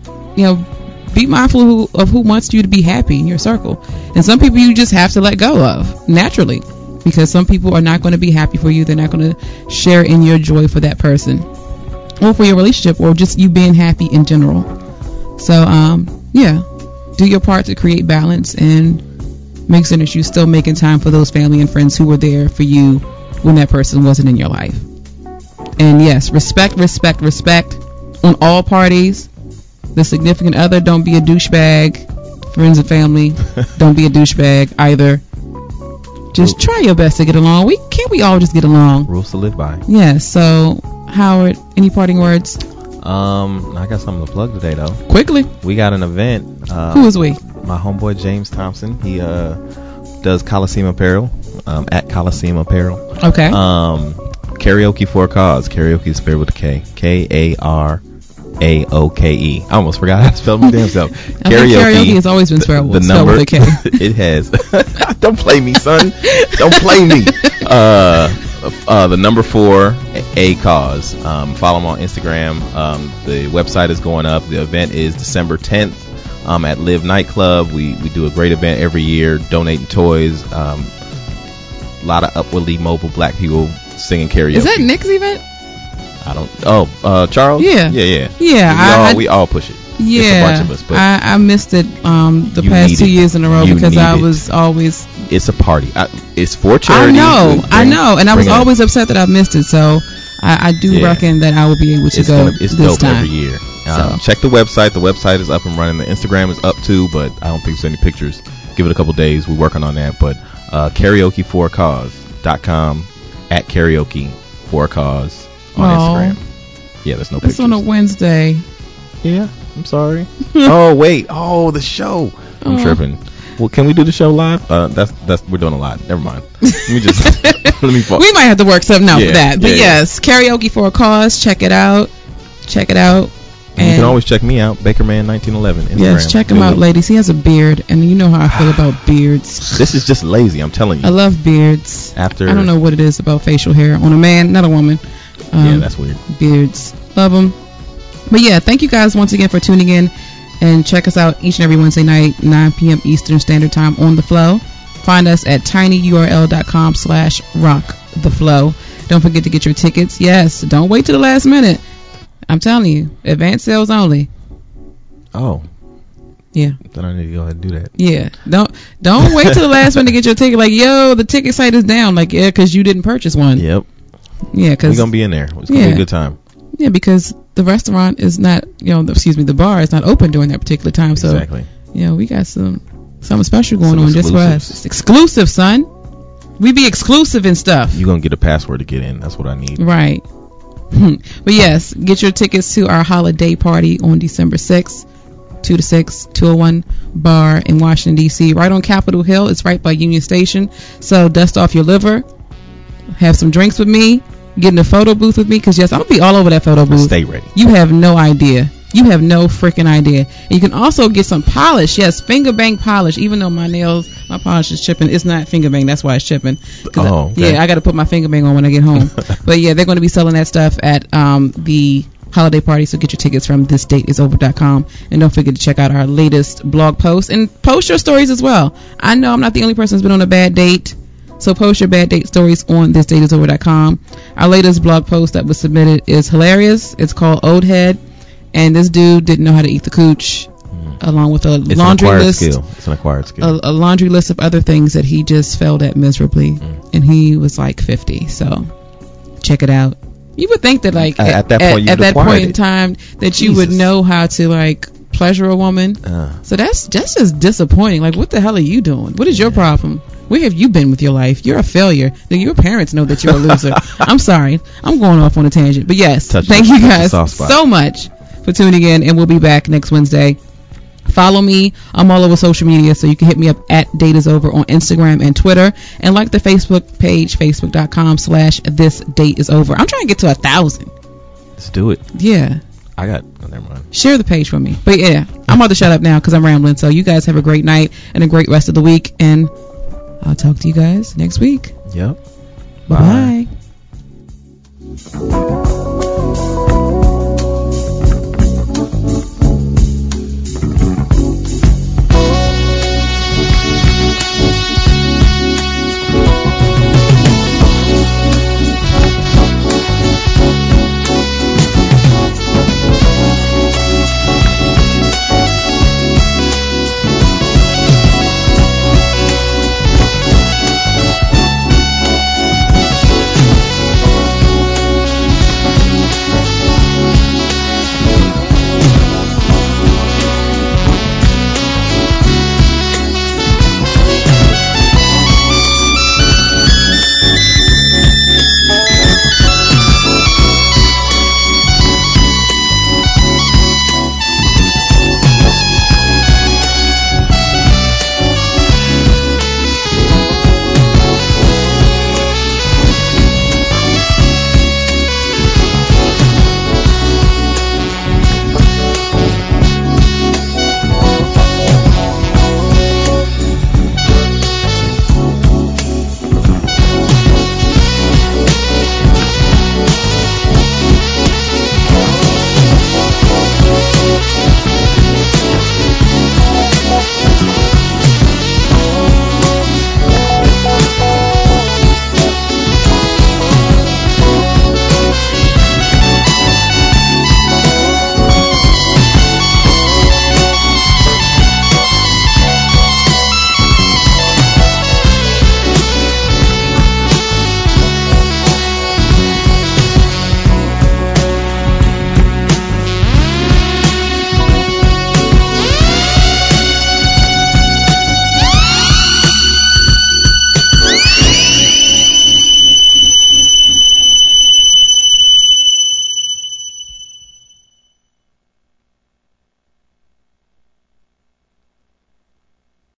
S2: be mindful of who wants you to be happy in your circle. And some people you just have to let go of naturally because some people are not going to be happy for you. They're not going to share in your joy for that person or for your relationship or just you being happy in general. So, do your part to create balance and make sure that you're still making time for those family and friends who were there for you when that person wasn't in your life. And yes, respect on all parties. The significant other, don't be a douchebag. Friends and family, don't be a douchebag either. Just try your best to get along. Can't we all just get along?
S3: Rules to live by.
S2: Yeah, so Howard, any parting words?
S3: I got something to plug today though.
S2: Quickly.
S3: We got an event.
S2: Who is we?
S3: My homeboy James Thompson. He does Coliseum Apparel. At Coliseum Apparel.
S2: Okay.
S3: Karaoke for a Cause. Karaoke is spelled with a K. Karaoke. I almost forgot how to spell my damn self.
S2: Karaoke has always been spelled with a K.
S3: It has. Don't play me, son. Don't play me. The number 4 A Cause. Follow them on Instagram. The website is going up. The event is December 10th at Live Nightclub. We do a great event every year, donating toys. A lot of upwardly mobile black people singing karaoke.
S2: Is that Nick's event?
S3: I don't. Oh, Charles.
S2: Yeah.
S3: We all push it.
S2: Yeah,
S3: it's a bunch of us, but
S2: I missed it the past 2 years in a row because I was always.
S3: It's a party. It's for charity.
S2: I know, and I was always upset that I missed it. So I do reckon that I will be able to go
S3: it's
S2: this
S3: dope
S2: time.
S3: every year. Check the website. The website is up and running. The Instagram is up too, but I don't think there's any pictures. Give it a couple days. We're working on that. But karaokeforacause.com at karaoke for a cause on Instagram. Yeah, there's no pictures.
S2: It's on a Wednesday.
S3: Yeah, I'm sorry. Oh wait. Oh, the show. I'm tripping. Well, can we do the show live? That's we're doing a lot. Never mind. Let me fall.
S2: We might have to work something out for that. But yes, Karaoke for a Cause. Check it out.
S3: And you can always check me out, Bakerman1911. Instagram.
S2: Yes, check him out, ladies. He has a beard, and you know how I feel about beards.
S3: This is just lazy. I'm telling you.
S2: I love beards. I don't know what it is about facial hair on a man, not a woman.
S3: Yeah, that's weird.
S2: Beards, love them. But yeah, thank you guys once again for tuning in. And check us out each and every Wednesday night, 9 p.m. Eastern Standard Time on The Flow. Find us at tinyurl.com/rocktheflow. Don't forget to get your tickets. Yes, don't wait till the last minute. I'm telling you, advance sales only.
S3: Oh.
S2: Yeah.
S3: Then I need to go ahead and do that.
S2: Yeah. Don't wait till the last minute to get your ticket. Like, yo, the ticket site is down. Like, yeah, because you didn't purchase one.
S3: Yep.
S2: Yeah, because
S3: we're gonna be in there. It's gonna be a good time.
S2: Yeah, because the restaurant is not, the bar is not open during that particular time. So,
S3: exactly.
S2: We got something special going on just for us. It's exclusive, son. We be exclusive and stuff.
S3: You're gonna get a password to get in. That's what I need.
S2: Right. But yes, get your tickets to our holiday party on December 6th, 2 to 6, 201 Bar in Washington, D.C. Right on Capitol Hill. It's right by Union Station. So dust off your liver. Have some drinks with me. Get in the photo booth with me. Because, yes, I'll be all over that photo booth.
S3: Stay ready.
S2: You have no idea. You have no freaking idea. And you can also get some polish. Yes, finger bang polish. Even though my polish is chipping. It's not finger bang. That's why it's chipping.
S3: Oh, okay.
S2: I got to put my finger bang on when I get home. But, yeah, they're going to be selling that stuff at the holiday party. So get your tickets from thisdateisover.com. And don't forget to check out our latest blog post. And post your stories as well. I know I'm not the only person who's been on a bad date. So post your bad date stories on thisdateisover.com. Our latest blog post that was submitted is hilarious. It's called Old Head. And this dude didn't know how to eat the cooch, along with a laundry list.
S3: It's an acquired skill.
S2: A laundry list of other things that he just failed at miserably. And he was like 50. So check it out. You would think that at that point in time that you would know how to pleasure a woman. So that's just disappointing. Like, what the hell are you doing? What is your problem? Where have you been with your life? You're a failure. Your parents know that you're a loser. I'm sorry. I'm going off on a tangent. But yes, thank you guys so much for tuning in, and we'll be back next Wednesday. Follow me. I'm all over social media, so you can hit me up at Date Is Over on Instagram and Twitter, and like the Facebook page, facebook.com/thisdateisover. I'm trying to get to 1,000.
S3: Let's do it.
S2: Yeah.
S3: Never mind.
S2: Share the page for me. But yeah, I'm about to shut up now because I'm rambling. So you guys have a great night and a great rest of the week, and I'll talk to you guys next week.
S3: Yep.
S2: Bye-bye.